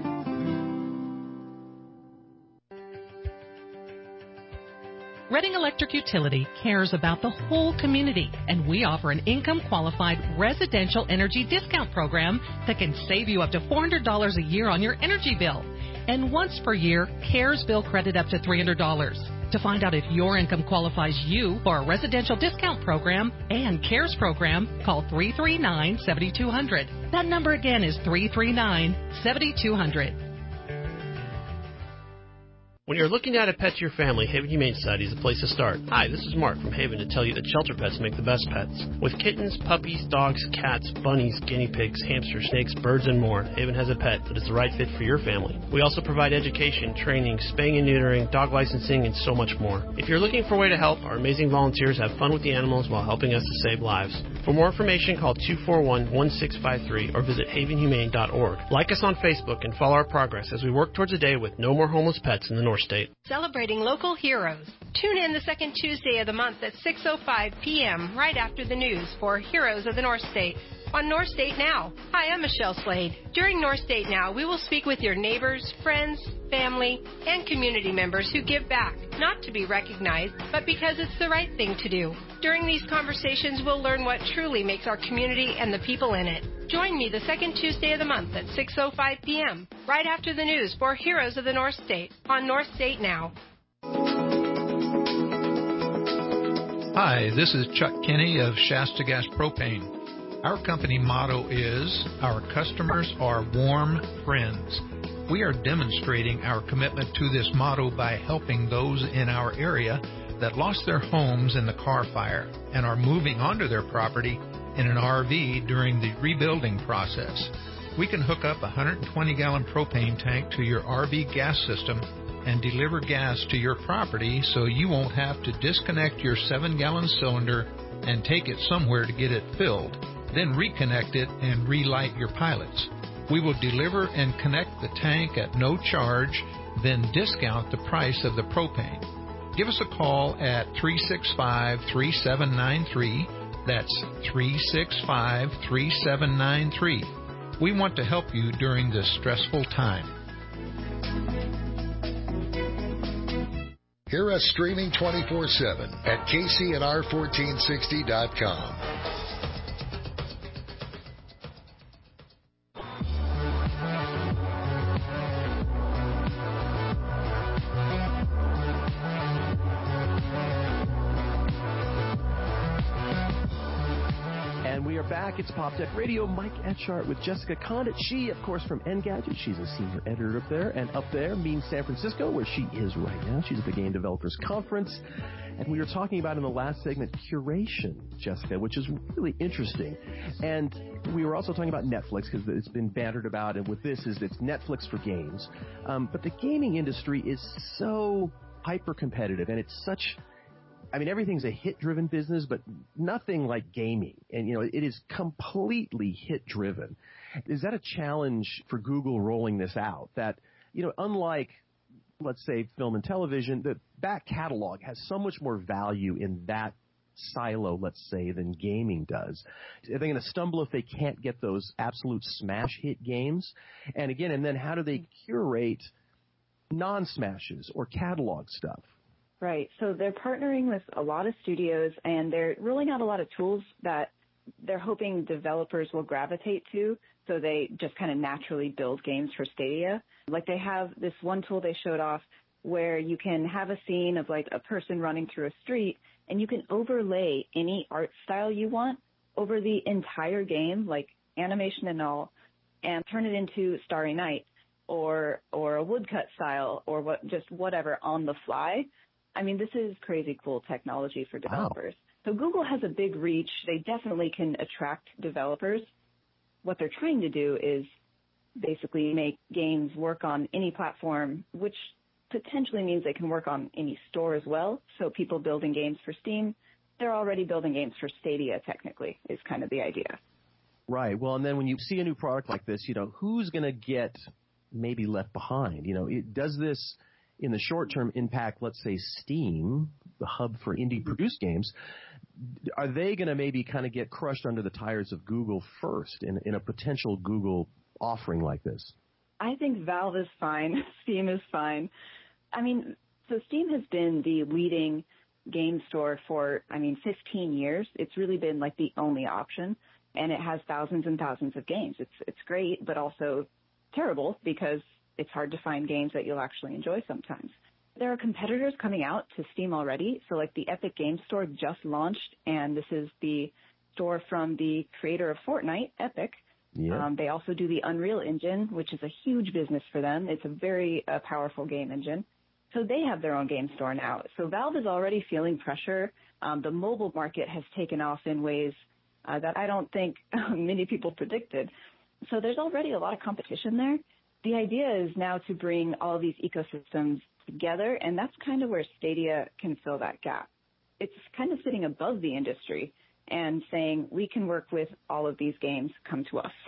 Reading Electric Utility cares about the whole community, and we offer an income-qualified residential energy discount program that can save you up to $400 a year on your energy bill. And once per year, CARES bill credit up to $300. To find out if your income qualifies you for a residential discount program and CARES program, call 339-7200. That number again is 339-7200. When you're looking to add a pet to your family, Haven Humane Society is the place to start. Hi, this is Mark from Haven to tell you that shelter pets make the best pets. With kittens, puppies, dogs, cats, bunnies, guinea pigs, hamsters, snakes, birds, and more, Haven has a pet that is the right fit for your family. We also provide education, training, spaying and neutering, dog licensing, and so much more. If you're looking for a way to help, our amazing volunteers have fun with the animals while helping us to save lives. For more information, call 241-1653 or visit havenhumane.org. Like us on Facebook and follow our progress as we work towards a day with no more homeless pets in the North State. Celebrating local heroes. Tune in the second Tuesday of the month at 6:05 p.m. right after the news for Heroes of the North State on North State Now. Hi, I'm Michelle Slade. During North State Now, we will speak with your neighbors, friends, family, and community members who give back, not to be recognized, but because it's the right thing to do. During these conversations, we'll learn what truly makes our community and the people in it. Join me the second Tuesday of the month at 6:05 p.m. right after the news for Heroes of the North State on North State Now. Hi, this is Chuck Kinney of Shasta Gas Propane. Our company motto is, our customers are warm friends. We are demonstrating our commitment to this motto by helping those in our area that lost their homes in the Carr Fire and are moving onto their property in an RV during the rebuilding process. We can hook up a 120-gallon propane tank to your RV gas system and deliver gas to your property so you won't have to disconnect your 7-gallon cylinder and take it somewhere to get it filled, then reconnect it and relight your pilots. We will deliver and connect the tank at no charge, then discount the price of the propane. Give us a call at 365-3793. That's 365-3793. We want to help you during this stressful time. Hear us streaming 24/7 at KCNR1460.com. back. It's Pop Tech Radio. Mike Etchart with Jessica Condit. She, of course, from Engadget. She's a senior editor up there. And up there means San Francisco, where she is right now. She's at the Game Developers Conference. And we were talking about in the last segment curation, Jessica, which is really interesting. And we were also talking about Netflix, because it's been bantered about. And with this, it's Netflix for games. But the gaming industry is so hyper-competitive, and it's such... I mean, everything's a hit-driven business, but nothing like gaming. And, it is completely hit-driven. Is that a challenge for Google rolling this out? That, unlike, let's say, film and television, the back catalog has so much more value in that silo, let's say, than gaming does. Are they going to stumble if they can't get those absolute smash hit games? And then how do they curate non-smashes or catalog stuff? Right. So they're partnering with a lot of studios, and they're rolling out a lot of tools that they're hoping developers will gravitate to, so they just kind of naturally build games for Stadia. Like they have this one tool they showed off where you can have a scene of like a person running through a street, and you can overlay any art style you want over the entire game, like animation and all, and turn it into Starry Night or a woodcut style or whatever on the fly. I mean, this is crazy cool technology for developers. Wow. So Google has a big reach. They definitely can attract developers. What they're trying to do is basically make games work on any platform, which potentially means they can work on any store as well. So people building games for Steam, they're already building games for Stadia, technically, is kind of the idea. Right. Well, and then when you see a new product like this, who's going to get maybe left behind? Does this... in the short term impact, let's say, Steam, the hub for indie-produced games? Are they going to maybe kind of get crushed under the tires of Google first in a potential Google offering like this? I think Valve is fine. Steam is fine. I mean, so Steam has been the leading game store for, 15 years. It's really been like the only option, and it has thousands and thousands of games. It's great, but also terrible because it's hard to find games that you'll actually enjoy sometimes. There are competitors coming out to Steam already. So like the Epic Games Store just launched, and this is the store from the creator of Fortnite, Epic. Yeah. They also do the Unreal Engine, which is a huge business for them. It's a very powerful game engine. So they have their own game store now. So Valve is already feeling pressure. The mobile market has taken off in ways that I don't think many people predicted. So there's already a lot of competition there. The idea is now to bring all of these ecosystems together, and that's kind of where Stadia can fill that gap. It's kind of sitting above the industry and saying, we can work with all of these games, come to us.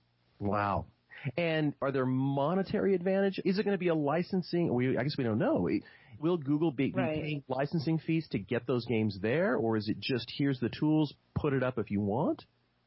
Wow. And are there monetary advantage? Is it going to be a licensing? I guess we don't know. Will Google be paying licensing fees to get those games there, or is it just here's the tools, put it up if you want?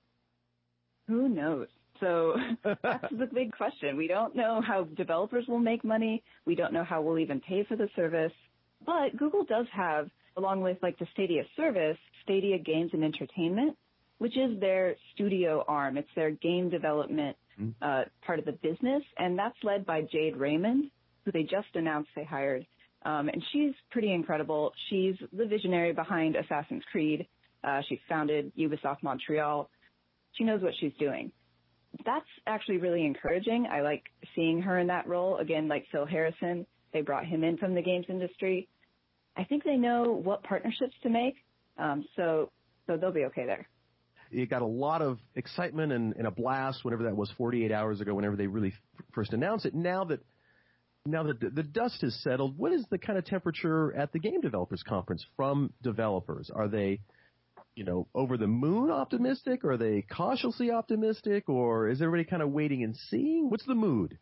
Who knows? So that's the big question. We don't know how developers will make money. We don't know how we'll even pay for the service. But Google does have, along with like the Stadia service, Stadia Games and Entertainment, which is their studio arm. It's their game development part of the business, and that's led by Jade Raymond, who they just announced they hired. And she's pretty incredible. She's the visionary behind Assassin's Creed. She founded Ubisoft Montreal. She knows what she's doing. That's actually really encouraging. I like seeing her in that role. Again, like Phil Harrison, they brought him in from the games industry. I think they know what partnerships to make, so they'll be okay there. You got a lot of excitement and a blast, whenever that was 48 hours ago, whenever they really first announced it. Now that the dust has settled, what is the kind of temperature at the Game Developers Conference from developers? Are they over the moon optimistic? Or are they cautiously optimistic? Or is everybody kind of waiting and seeing? What's the mood?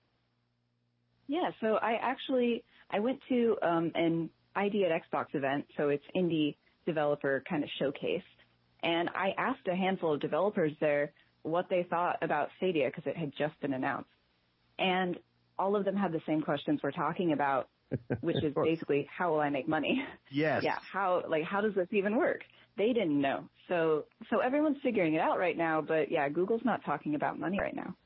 Yeah, so I went to an ID at Xbox event, so it's indie developer kind of showcase. And I asked a handful of developers there what they thought about Stadia because it had just been announced. And all of them had the same questions we're talking about, which is basically, how will I make money? Yes. Yeah, how does this even work? They didn't know. So everyone's figuring it out right now, but yeah, Google's not talking about money right now.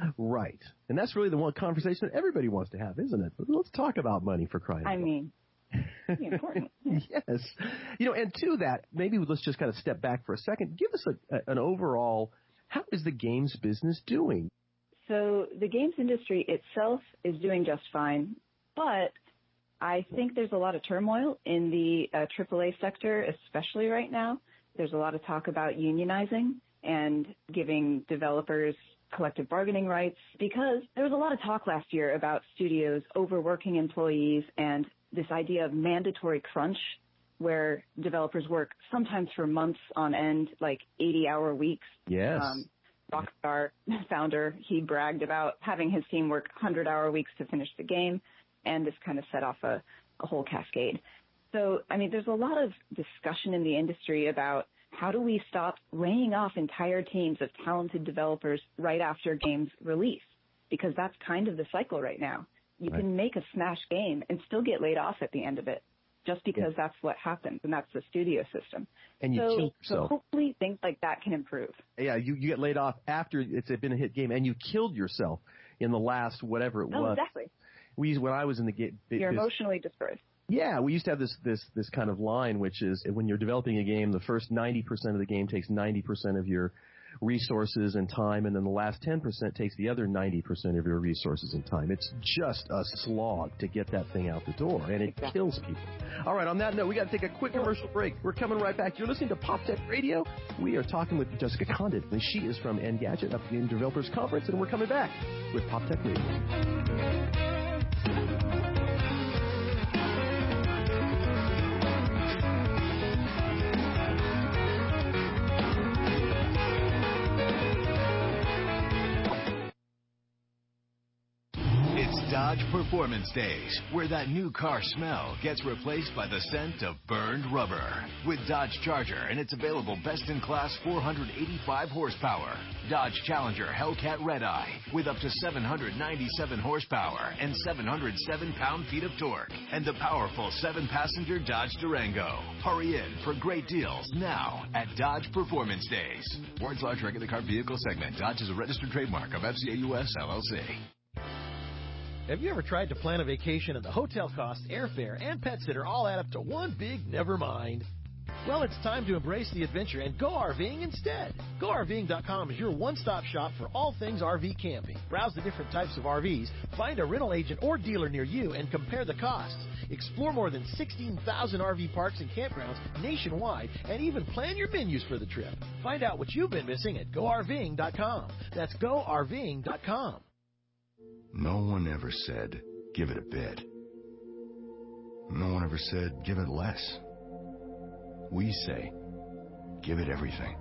Right. And that's really the one conversation that everybody wants to have, isn't it? Let's talk about money, for crying out loud. Pretty important. Yes. And to that, maybe let's just kind of step back for a second. Give us an overall, how is the games business doing? So the games industry itself is doing just fine, but I think there's a lot of turmoil in the AAA sector, especially right now. There's a lot of talk about unionizing and giving developers collective bargaining rights, because there was a lot of talk last year about studios overworking employees and this idea of mandatory crunch, where developers work sometimes for months on end, like 80-hour weeks. Yes. Rockstar founder, he bragged about having his team work 100-hour weeks to finish the game, and this kind of set off a whole cascade. So, there's a lot of discussion in the industry about how do we stop laying off entire teams of talented developers right after games release? Because that's kind of the cycle right now. You can make a smash game and still get laid off at the end of it, just because that's what happens, and that's the studio system. And you kill yourself. So hopefully things like that can improve. Yeah, you get laid off after it's been a hit game, and you killed yourself in the last whatever it was. Oh, exactly. When I was in the game, you're emotionally dispersed. Yeah, we used to have this kind of line, which is when you're developing a game, the first 90% of the game takes 90% of your resources and time, and then the last 10% takes the other 90% of your resources and time. It's just a slog to get that thing out the door, and it kills people. All right, on that note, we got to take a quick commercial break. We're coming right back. You're listening to Pop Tech Radio. We are talking with Jessica Condon, and she is from Engadget, up at the Game Developers Conference, and we're coming back with Pop Tech Radio. Dodge Performance Days, where that new car smell gets replaced by the scent of burned rubber. With Dodge Charger and its available best-in-class 485 horsepower. Dodge Challenger Hellcat Redeye with up to 797 horsepower and 707 pound-feet of torque. And the powerful 7-passenger Dodge Durango. Hurry in for great deals now at Dodge Performance Days. Warren's large regular car vehicle segment. Dodge is a registered trademark of FCA US LLC. Have you ever tried to plan a vacation and the hotel costs, airfare, and pet sitter all add up to one big never mind? Well, it's time to embrace the adventure and go RVing instead. GoRVing.com is your one-stop shop for all things RV camping. Browse the different types of RVs, find a rental agent or dealer near you, and compare the costs. Explore more than 16,000 RV parks and campgrounds nationwide, and even plan your menus for the trip. Find out what you've been missing at GoRVing.com. That's GoRVing.com. No one ever said, give it a bit. No one ever said, give it less. We say, give it everything.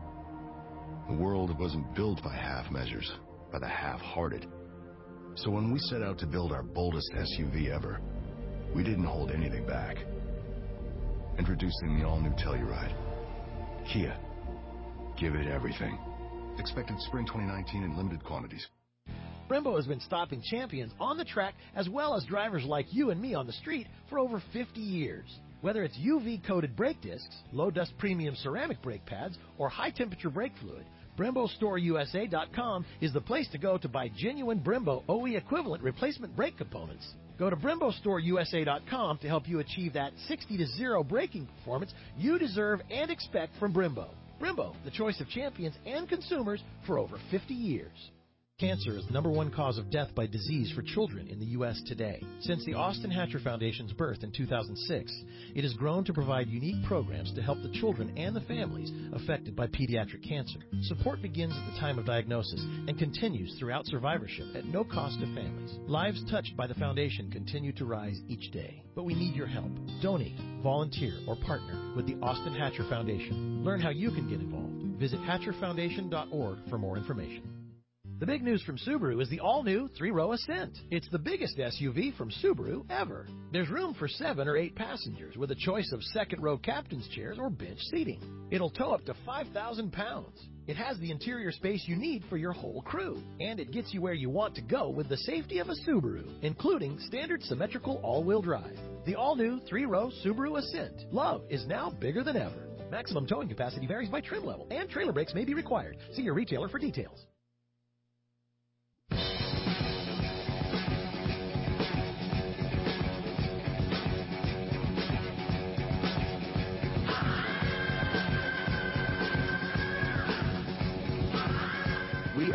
The world wasn't built by half measures, by the half-hearted. So when we set out to build our boldest SUV ever, we didn't hold anything back. Introducing the all-new Telluride. Kia. Give it everything. Expected spring 2019 in limited quantities. Brembo has been stopping champions on the track as well as drivers like you and me on the street for over 50 years. Whether it's UV-coated brake discs, low-dust premium ceramic brake pads, or high-temperature brake fluid, BremboStoreUSA.com is the place to go to buy genuine Brembo OE equivalent replacement brake components. Go to BremboStoreUSA.com to help you achieve that 60-0 braking performance you deserve and expect from Brembo. Brembo, the choice of champions and consumers for over 50 years. Cancer is the #1 cause of death by disease for children in the U.S. today. Since the Austin Hatcher Foundation's birth in 2006, it has grown to provide unique programs to help the children and the families affected by pediatric cancer. Support begins at the time of diagnosis and continues throughout survivorship at no cost to families. Lives touched by the foundation continue to rise each day. But we need your help. Donate, volunteer, or partner with the Austin Hatcher Foundation. Learn how you can get involved. Visit HatcherFoundation.org for more information. The big news from Subaru is the all-new 3-row Ascent. It's the biggest SUV from Subaru ever. There's room for 7 or 8 passengers with a choice of second-row captain's chairs or bench seating. It'll tow up to 5,000 pounds. It has the interior space you need for your whole crew. And it gets you where you want to go with the safety of a Subaru, including standard symmetrical all-wheel drive. The all-new 3-row Subaru Ascent. Love is now bigger than ever. Maximum towing capacity varies by trim level, and trailer brakes may be required. See your retailer for details.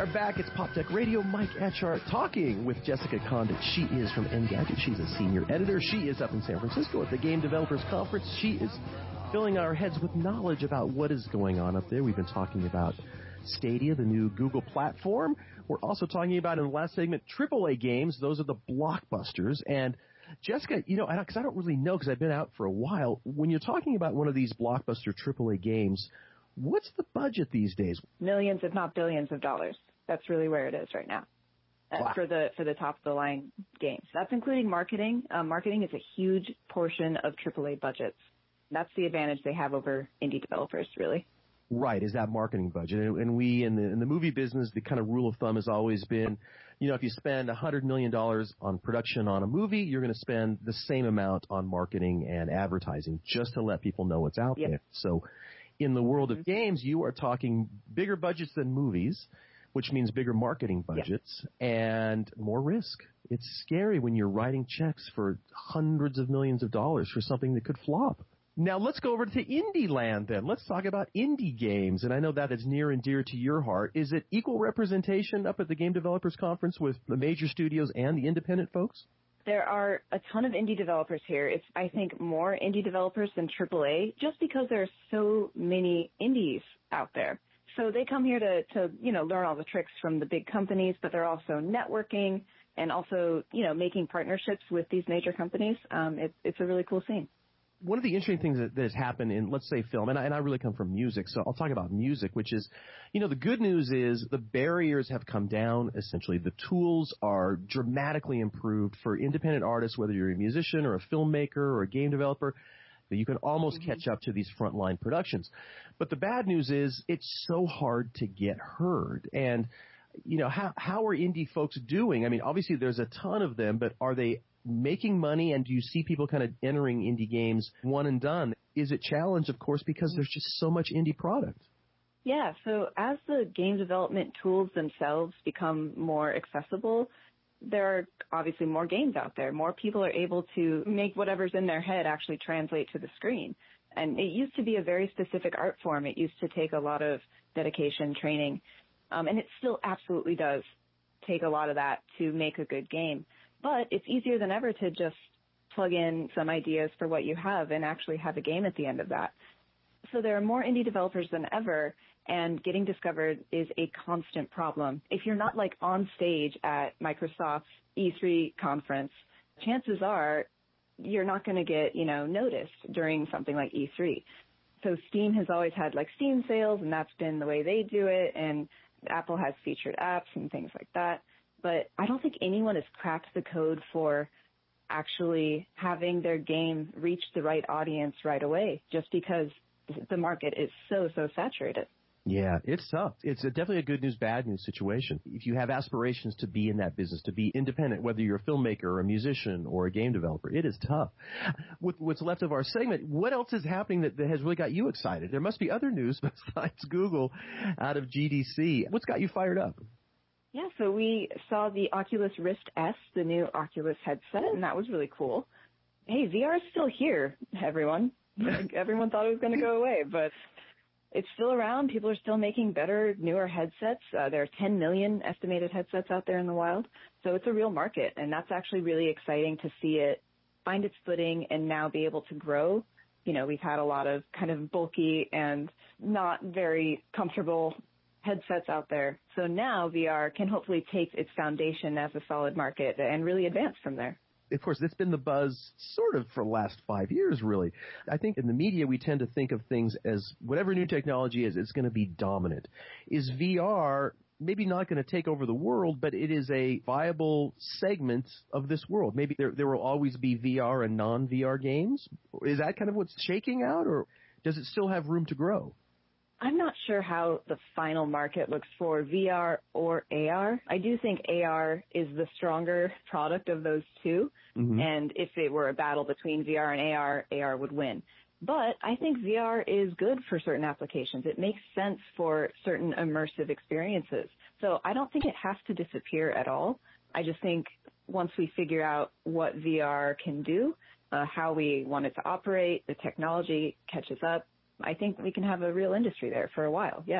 are back. It's Pop Tech Radio. Mike Etchart talking with Jessica Condit. She is from Engadget. She's a senior editor. She is up in San Francisco at the Game Developers Conference. She is filling our heads with knowledge about what is going on up there. We've been talking about Stadia, the new Google platform. We're also talking about, in the last segment, AAA games. Those are the blockbusters. And Jessica, because I don't really know because I've been out for a while, when you're talking about one of these blockbuster AAA games, what's the budget these days? Millions, if not billions of dollars. That's really where it is right now. Wow. For the top of the line games. That's including marketing. Marketing is a huge portion of AAA budgets. That's the advantage they have over indie developers, really. Right, is that marketing budget. And we, in the movie business, the kind of rule of thumb has always been, if you spend $100 million on production on a movie, you're going to spend the same amount on marketing and advertising just to let people know what's out there. So in the world of games, you are talking bigger budgets than movies, which means bigger marketing budgets and more risk. It's scary when you're writing checks for hundreds of millions of dollars for something that could flop. Now let's go over to indie land then. Let's talk about indie games, and I know that is near and dear to your heart. Is it equal representation up at the Game Developers Conference with the major studios and the independent folks? There are a ton of indie developers here. It's, I think, more indie developers than AAA just because there are so many indies out there. So they come here to learn all the tricks from the big companies, but they're also networking and also, making partnerships with these major companies. It's a really cool scene. One of the interesting things that has happened in, let's say, film, and I really come from music, so I'll talk about music, which is, the good news is the barriers have come down, essentially. The tools are dramatically improved for independent artists, whether you're a musician or a filmmaker or a game developer. You can almost catch up to these frontline productions. But the bad news is it's so hard to get heard. And, how are indie folks doing? I mean, obviously there's a ton of them, but are they making money, and do you see people kind of entering indie games one and done? Is it challenged, of course, because there's just so much indie product? Yeah, so as the game development tools themselves become more accessible, there are obviously more games out there. More people are able to make whatever's in their head actually translate to the screen. And it used to be a very specific art form. It used to take a lot of dedication, training, and it still absolutely does take a lot of that to make a good game. But it's easier than ever to just plug in some ideas for what you have and actually have a game at the end of that. So there are more indie developers than ever, and getting discovered is a constant problem. If you're not on stage at Microsoft's E3 conference, chances are you're not going to get, noticed during something like E3. So Steam has always had Steam sales, and that's been the way they do it, and Apple has featured apps and things like that. But I don't think anyone has cracked the code for actually having their game reach the right audience right away, just because the market is so saturated. Yeah, it's tough. It's definitely a good news, bad news situation. If you have aspirations to be in that business, to be independent, whether you're a filmmaker or a musician or a game developer, it is tough. With what's left of our segment, what else is happening that has really got you excited? There must be other news besides Google out of GDC. What's got you fired up? Yeah, so we saw the Oculus Rift S, the new Oculus headset, and that was really cool. Hey, VR is still here, everyone. Everyone thought it was going to go away, but it's still around. People are still making better, newer headsets. There are 10 million estimated headsets out there in the wild. So it's a real market, and that's actually really exciting to see it find its footing and now be able to grow. We've had a lot of kind of bulky and not very comfortable headsets out there. So now VR can hopefully take its foundation as a solid market and really advance from there. Of course, that's been the buzz sort of for the last 5 years, really. I think in the media, we tend to think of things as whatever new technology is, it's going to be dominant. Is VR maybe not going to take over the world, but it is a viable segment of this world? Maybe there will always be VR and non-VR games? Is that kind of what's shaking out, or does it still have room to grow? I'm not sure how the final market looks for VR or AR. I do think AR is the stronger product of those two. Mm-hmm. And if it were a battle between VR and AR would win. But I think VR is good for certain applications. It makes sense for certain immersive experiences. So I don't think it has to disappear at all. I just think once we figure out what VR can do, how we want it to operate, the technology catches up, I think we can have a real industry there for a while, yeah.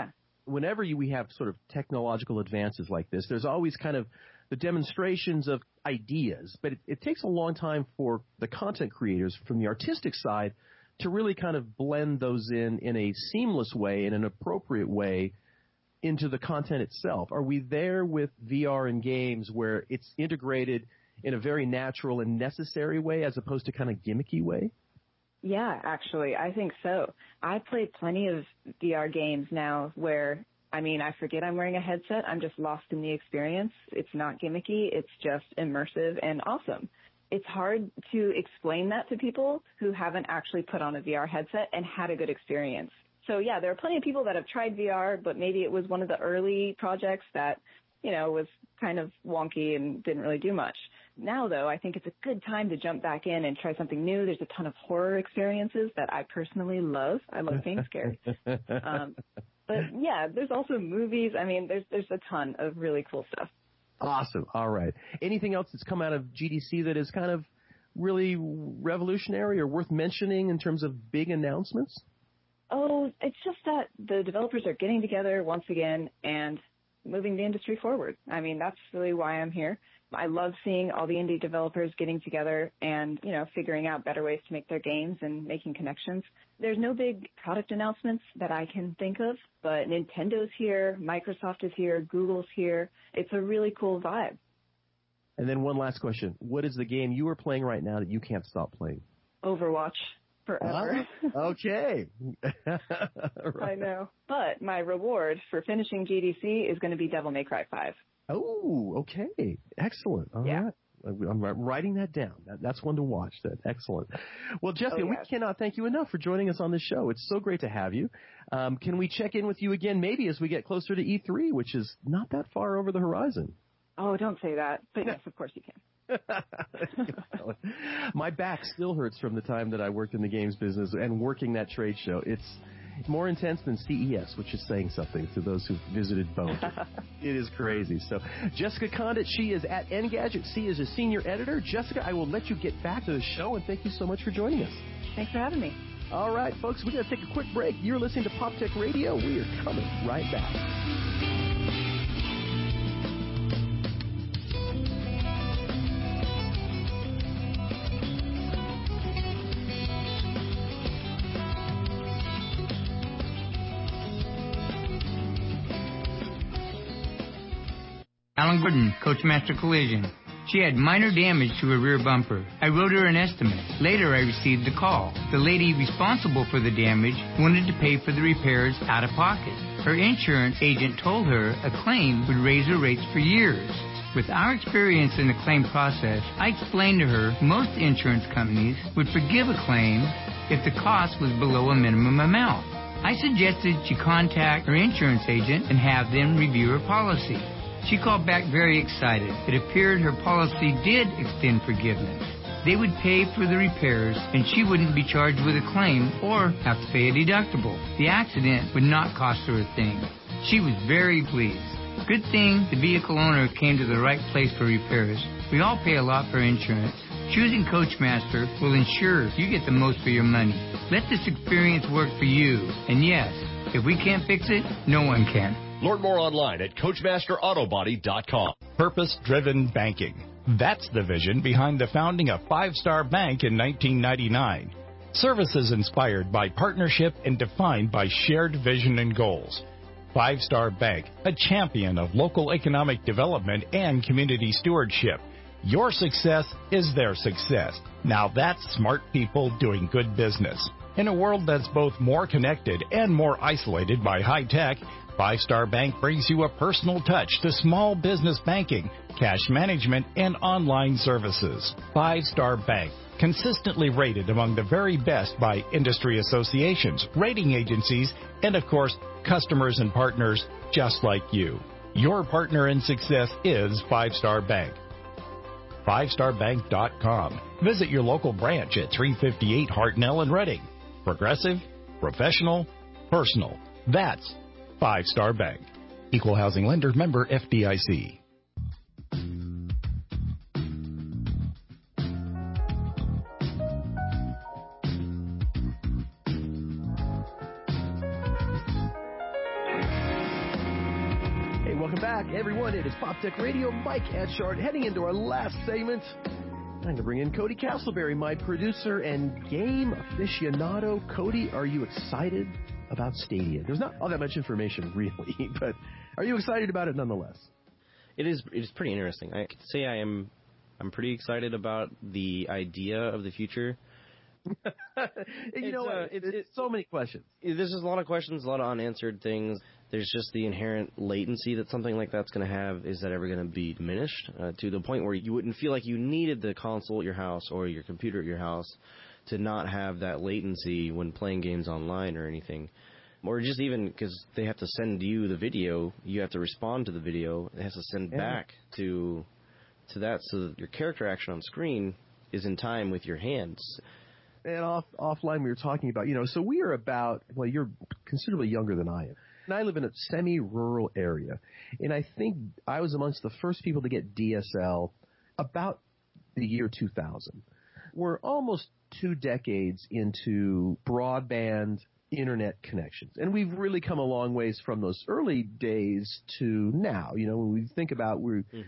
whenever we have sort of technological advances like this, there's always kind of the demonstrations of ideas, but it takes a long time for the content creators from the artistic side to really kind of blend those in a seamless way, in an appropriate way, into the content itself. Are we there with VR and games where it's integrated in a very natural and necessary way as opposed to kind of gimmicky way? Yeah, actually, I think so. I play plenty of VR games now where, I forget I'm wearing a headset. I'm just lost in the experience. It's not gimmicky. It's just immersive and awesome. It's hard to explain that to people who haven't actually put on a VR headset and had a good experience. So, yeah, there are plenty of people that have tried VR, but maybe it was one of the early projects that, was kind of wonky and didn't really do much. Now, though, I think it's a good time to jump back in and try something new. There's a ton of horror experiences that I personally love. I love being scared. But, yeah, there's also movies. There's a ton of really cool stuff. Awesome. All right. Anything else that's come out of GDC that is kind of really revolutionary or worth mentioning in terms of big announcements? Oh, it's just that the developers are getting together once again and moving the industry forward. That's really why I'm here. I love seeing all the indie developers getting together and, figuring out better ways to make their games and making connections. There's no big product announcements that I can think of, but Nintendo's here, Microsoft is here, Google's here. It's a really cool vibe. And then one last question. What is the game you are playing right now that you can't stop playing? Overwatch. Forever. Okay. I know. But my reward for finishing GDC is going to be Devil May Cry 5. Oh, okay. Excellent. All right. I'm writing that down. That's one to watch. Excellent. Well, Jessica, we cannot thank you enough for joining us on the show. It's so great to have you. Can we check in with you again maybe as we get closer to E3, which is not that far over the horizon? Oh, don't say that. But yes, of course you can. My back still hurts from the time that I worked in the games business and working that trade show. It's more intense than CES, which is saying something to those who've visited both. It is crazy. So Jessica Condit, she is at Engadget. She is a senior editor. Jessica, I will let you get back to the show, and thank you so much for joining us. Thanks for having me. All right, folks, we're going to take a quick break. You're listening to Pop Tech Radio. We are coming right back. Alan Gordon, Coachmaster Collision. She had minor damage to her rear bumper. I wrote her an estimate. Later, I received a call. The lady responsible for the damage wanted to pay for the repairs out of pocket. Her insurance agent told her a claim would raise her rates for years. With our experience in the claim process, I explained to her most insurance companies would forgive a claim if the cost was below a minimum amount. I suggested she contact her insurance agent and have them review her policy. She called back very excited. It appeared her policy did extend forgiveness. They would pay for the repairs, and she wouldn't be charged with a claim or have to pay a deductible. The accident would not cost her a thing. She was very pleased. Good thing the vehicle owner came to the right place for repairs. We all pay a lot for insurance. Choosing Coachmaster will ensure you get the most for your money. Let this experience work for you. And yes, if we can't fix it, no one can. Learn more online at CoachmasterAutobody.com. Purpose-driven banking. That's the vision behind the founding of Five Star Bank in 1999. Services inspired by partnership and defined by shared vision and goals. Five Star Bank, a champion of local economic development and community stewardship. Your success is their success. Now that's smart people doing good business. In a world that's both more connected and more isolated by high tech, Five Star Bank brings you a personal touch to small business banking, cash management, and online services. Five Star Bank, consistently rated among the very best by industry associations, rating agencies, and of course, customers and partners just like you. Your partner in success is Five Star Bank. FiveStarBank.com. Visit your local branch at 358 Hartnell in Reading. Progressive, professional, personal. That's Five Star Bank. Equal housing lender, member FDIC. Welcome back, everyone. It is Pop Tech Radio. Mike Etchart heading into our last segment. I'm going to bring in Cody Castleberry, my producer and game aficionado. Cody, are you excited about Stadia? There's not all that much information, really, but are you excited about it nonetheless? It is pretty interesting. I could say I'm pretty excited about the idea of the future. You know what? It's so many questions. There's just a lot of questions, a lot of unanswered things. There's just the inherent latency that something like that's going to have. Is that ever going to be diminished to the point where you wouldn't feel like you needed the console at your house or your computer at your house to not have that latency when playing games online or anything? Or just even because they have to send you the video, you have to respond to the video. It has to send back to that so that your character action on screen is in time with your hands. And offline we were talking about, so we are about, well, you're considerably younger than I am. And I live in a semi-rural area. And I think I was amongst the first people to get DSL about the year 2000. We're almost 2 decades into broadband internet connections. And we've really come a long ways from those early days to now. When we think about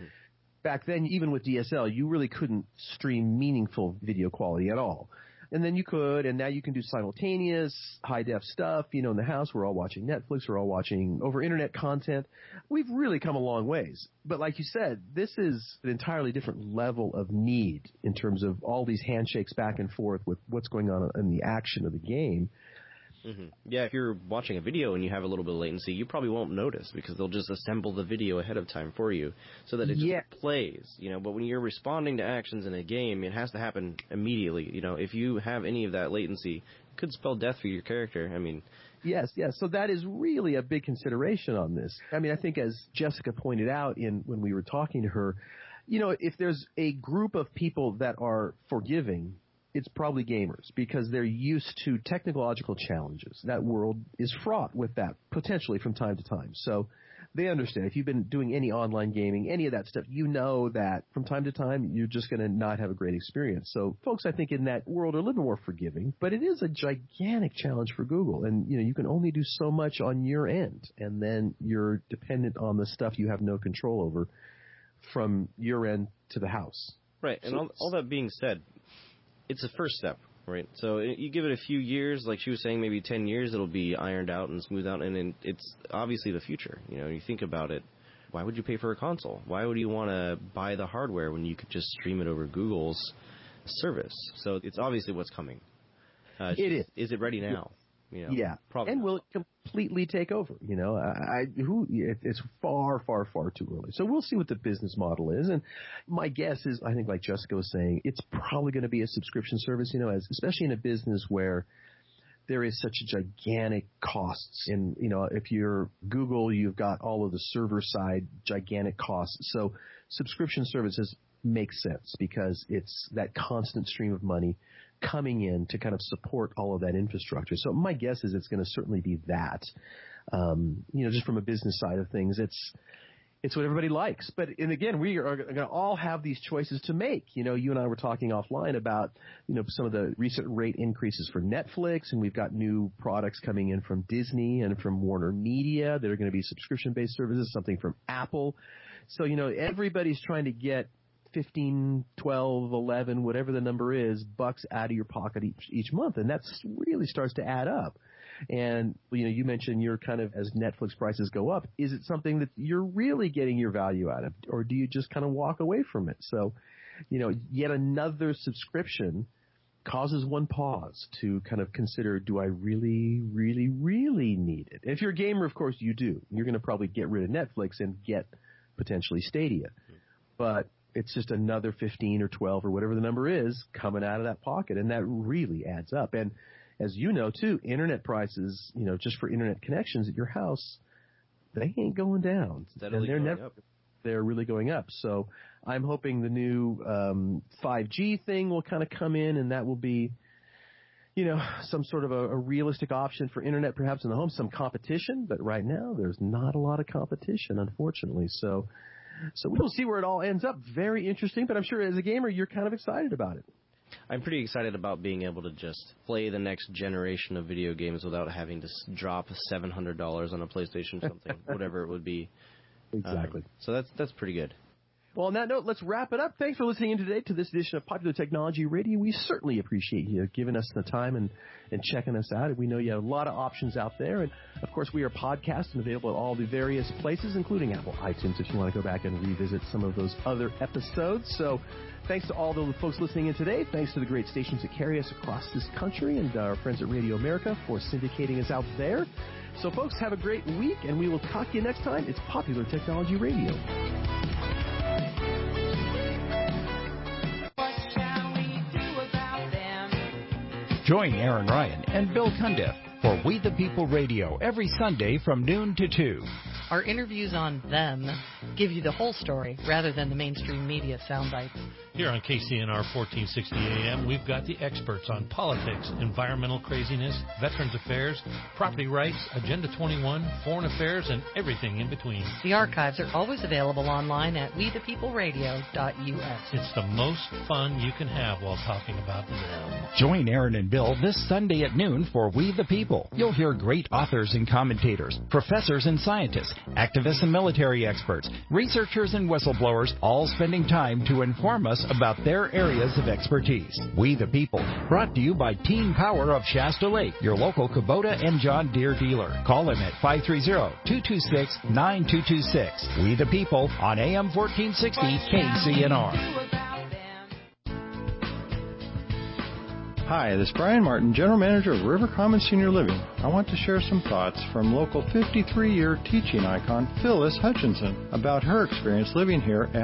back then, even with DSL, you really couldn't stream meaningful video quality at all. And then you could, and now you can do simultaneous high-def stuff. In the house, we're all watching Netflix. We're all watching over internet content. We've really come a long ways. But like you said, this is an entirely different level of need in terms of all these handshakes back and forth with what's going on in the action of the game. Mm-hmm. Yeah, if you're watching a video and you have a little bit of latency, you probably won't notice because they'll just assemble the video ahead of time for you so that it just plays, But when you're responding to actions in a game, it has to happen immediately. If you have any of that latency, it could spell death for your character. Yes. So that is really a big consideration on this. I think as Jessica pointed out when we were talking to her, if there's a group of people that are forgiving, it's probably gamers because they're used to technological challenges. That world is fraught with that potentially from time to time. So they understand. If you've been doing any online gaming, any of that stuff, you know that from time to time you're just going to not have a great experience. So folks, I think in that world are a little more forgiving, but it is a gigantic challenge for Google. And, you can only do so much on your end. And then you're dependent on the stuff you have no control over from your end to the house. Right. And all that being said, it's a first step, right? So you give it a few years, like she was saying, maybe 10 years, it'll be ironed out and smoothed out, and it's obviously the future. You think about it, why would you pay for a console? Why would you want to buy the hardware when you could just stream it over Google's service? So it's obviously what's coming. It is. Is it ready now? Probably. And will it completely take over? It's far, far, far too early. So we'll see what the business model is. And my guess is, I think, like Jessica was saying, it's probably going to be a subscription service. Especially in a business where there is such a gigantic costs. And if you're Google, you've got all of the server side gigantic costs. So subscription services make sense because it's that constant stream of money coming in to kind of support all of that infrastructure. So my guess is it's going to certainly be that. Just from a business side of things, it's what everybody likes. But and again, we are going to all have these choices to make. You and I were talking offline about some of the recent rate increases for Netflix, and we've got new products coming in from Disney and from Warner Media that are going to be subscription-based services. Something from Apple. So everybody's trying to get 15, 12, 11, whatever the number is, bucks out of your pocket each month. And that really starts to add up. And, you mentioned you're kind of, as Netflix prices go up, is it something that you're really getting your value out of? Or do you just kind of walk away from it? So, yet another subscription causes one pause to kind of consider, do I really, really, really need it? If you're a gamer, of course you do. You're going to probably get rid of Netflix and get potentially Stadia. But it's just another 15 or 12 or whatever the number is coming out of that pocket, and that really adds up. And as you know, too, internet prices, just for internet connections at your house, they ain't going down. Steadily going up. They're really going up. So I'm hoping the new 5G thing will kind of come in, and that will be, some sort of a realistic option for internet perhaps in the home, some competition. But right now, there's not a lot of competition, unfortunately. So we'll see where it all ends up. Very interesting, but I'm sure as a gamer, you're kind of excited about it. I'm pretty excited about being able to just play the next generation of video games without having to drop $700 on a PlayStation something, whatever it would be. Exactly. So that's pretty good. Well, on that note, let's wrap it up. Thanks for listening in today to this edition of Popular Technology Radio. We certainly appreciate you giving us the time and checking us out. We know you have a lot of options out there. And, of course, we are podcasting available at all the various places, including Apple iTunes, if you want to go back and revisit some of those other episodes. So thanks to all the folks listening in today. Thanks to the great stations that carry us across this country and our friends at Radio America for syndicating us out there. So, folks, have a great week, and we will talk to you next time. It's Popular Technology Radio. Join Aaron Ryan and Bill Cundiff for We the People Radio every Sunday from noon to 2. Our interviews on them give you the whole story rather than the mainstream media sound bites. Here on KCNR 1460 AM, we've got the experts on politics, environmental craziness, veterans affairs, property rights, Agenda 21, foreign affairs, and everything in between. The archives are always available online at wethepeopleradio.us. It's the most fun you can have while talking about them. Join Aaron and Bill this Sunday at noon for We the People. You'll hear great authors and commentators, professors and scientists, activists and military experts, researchers and whistleblowers, all spending time to inform us about their areas of expertise. We the People, brought to you by Team Power of Shasta Lake, your local Kubota and John Deere dealer. Call them at 530-226-9226. We the People on AM 1460 KCNR. Hi, this is Brian Martin, General Manager of River Commons Senior Living. I want to share some thoughts from local 53-year teaching icon Phyllis Hutchinson about her experience living here at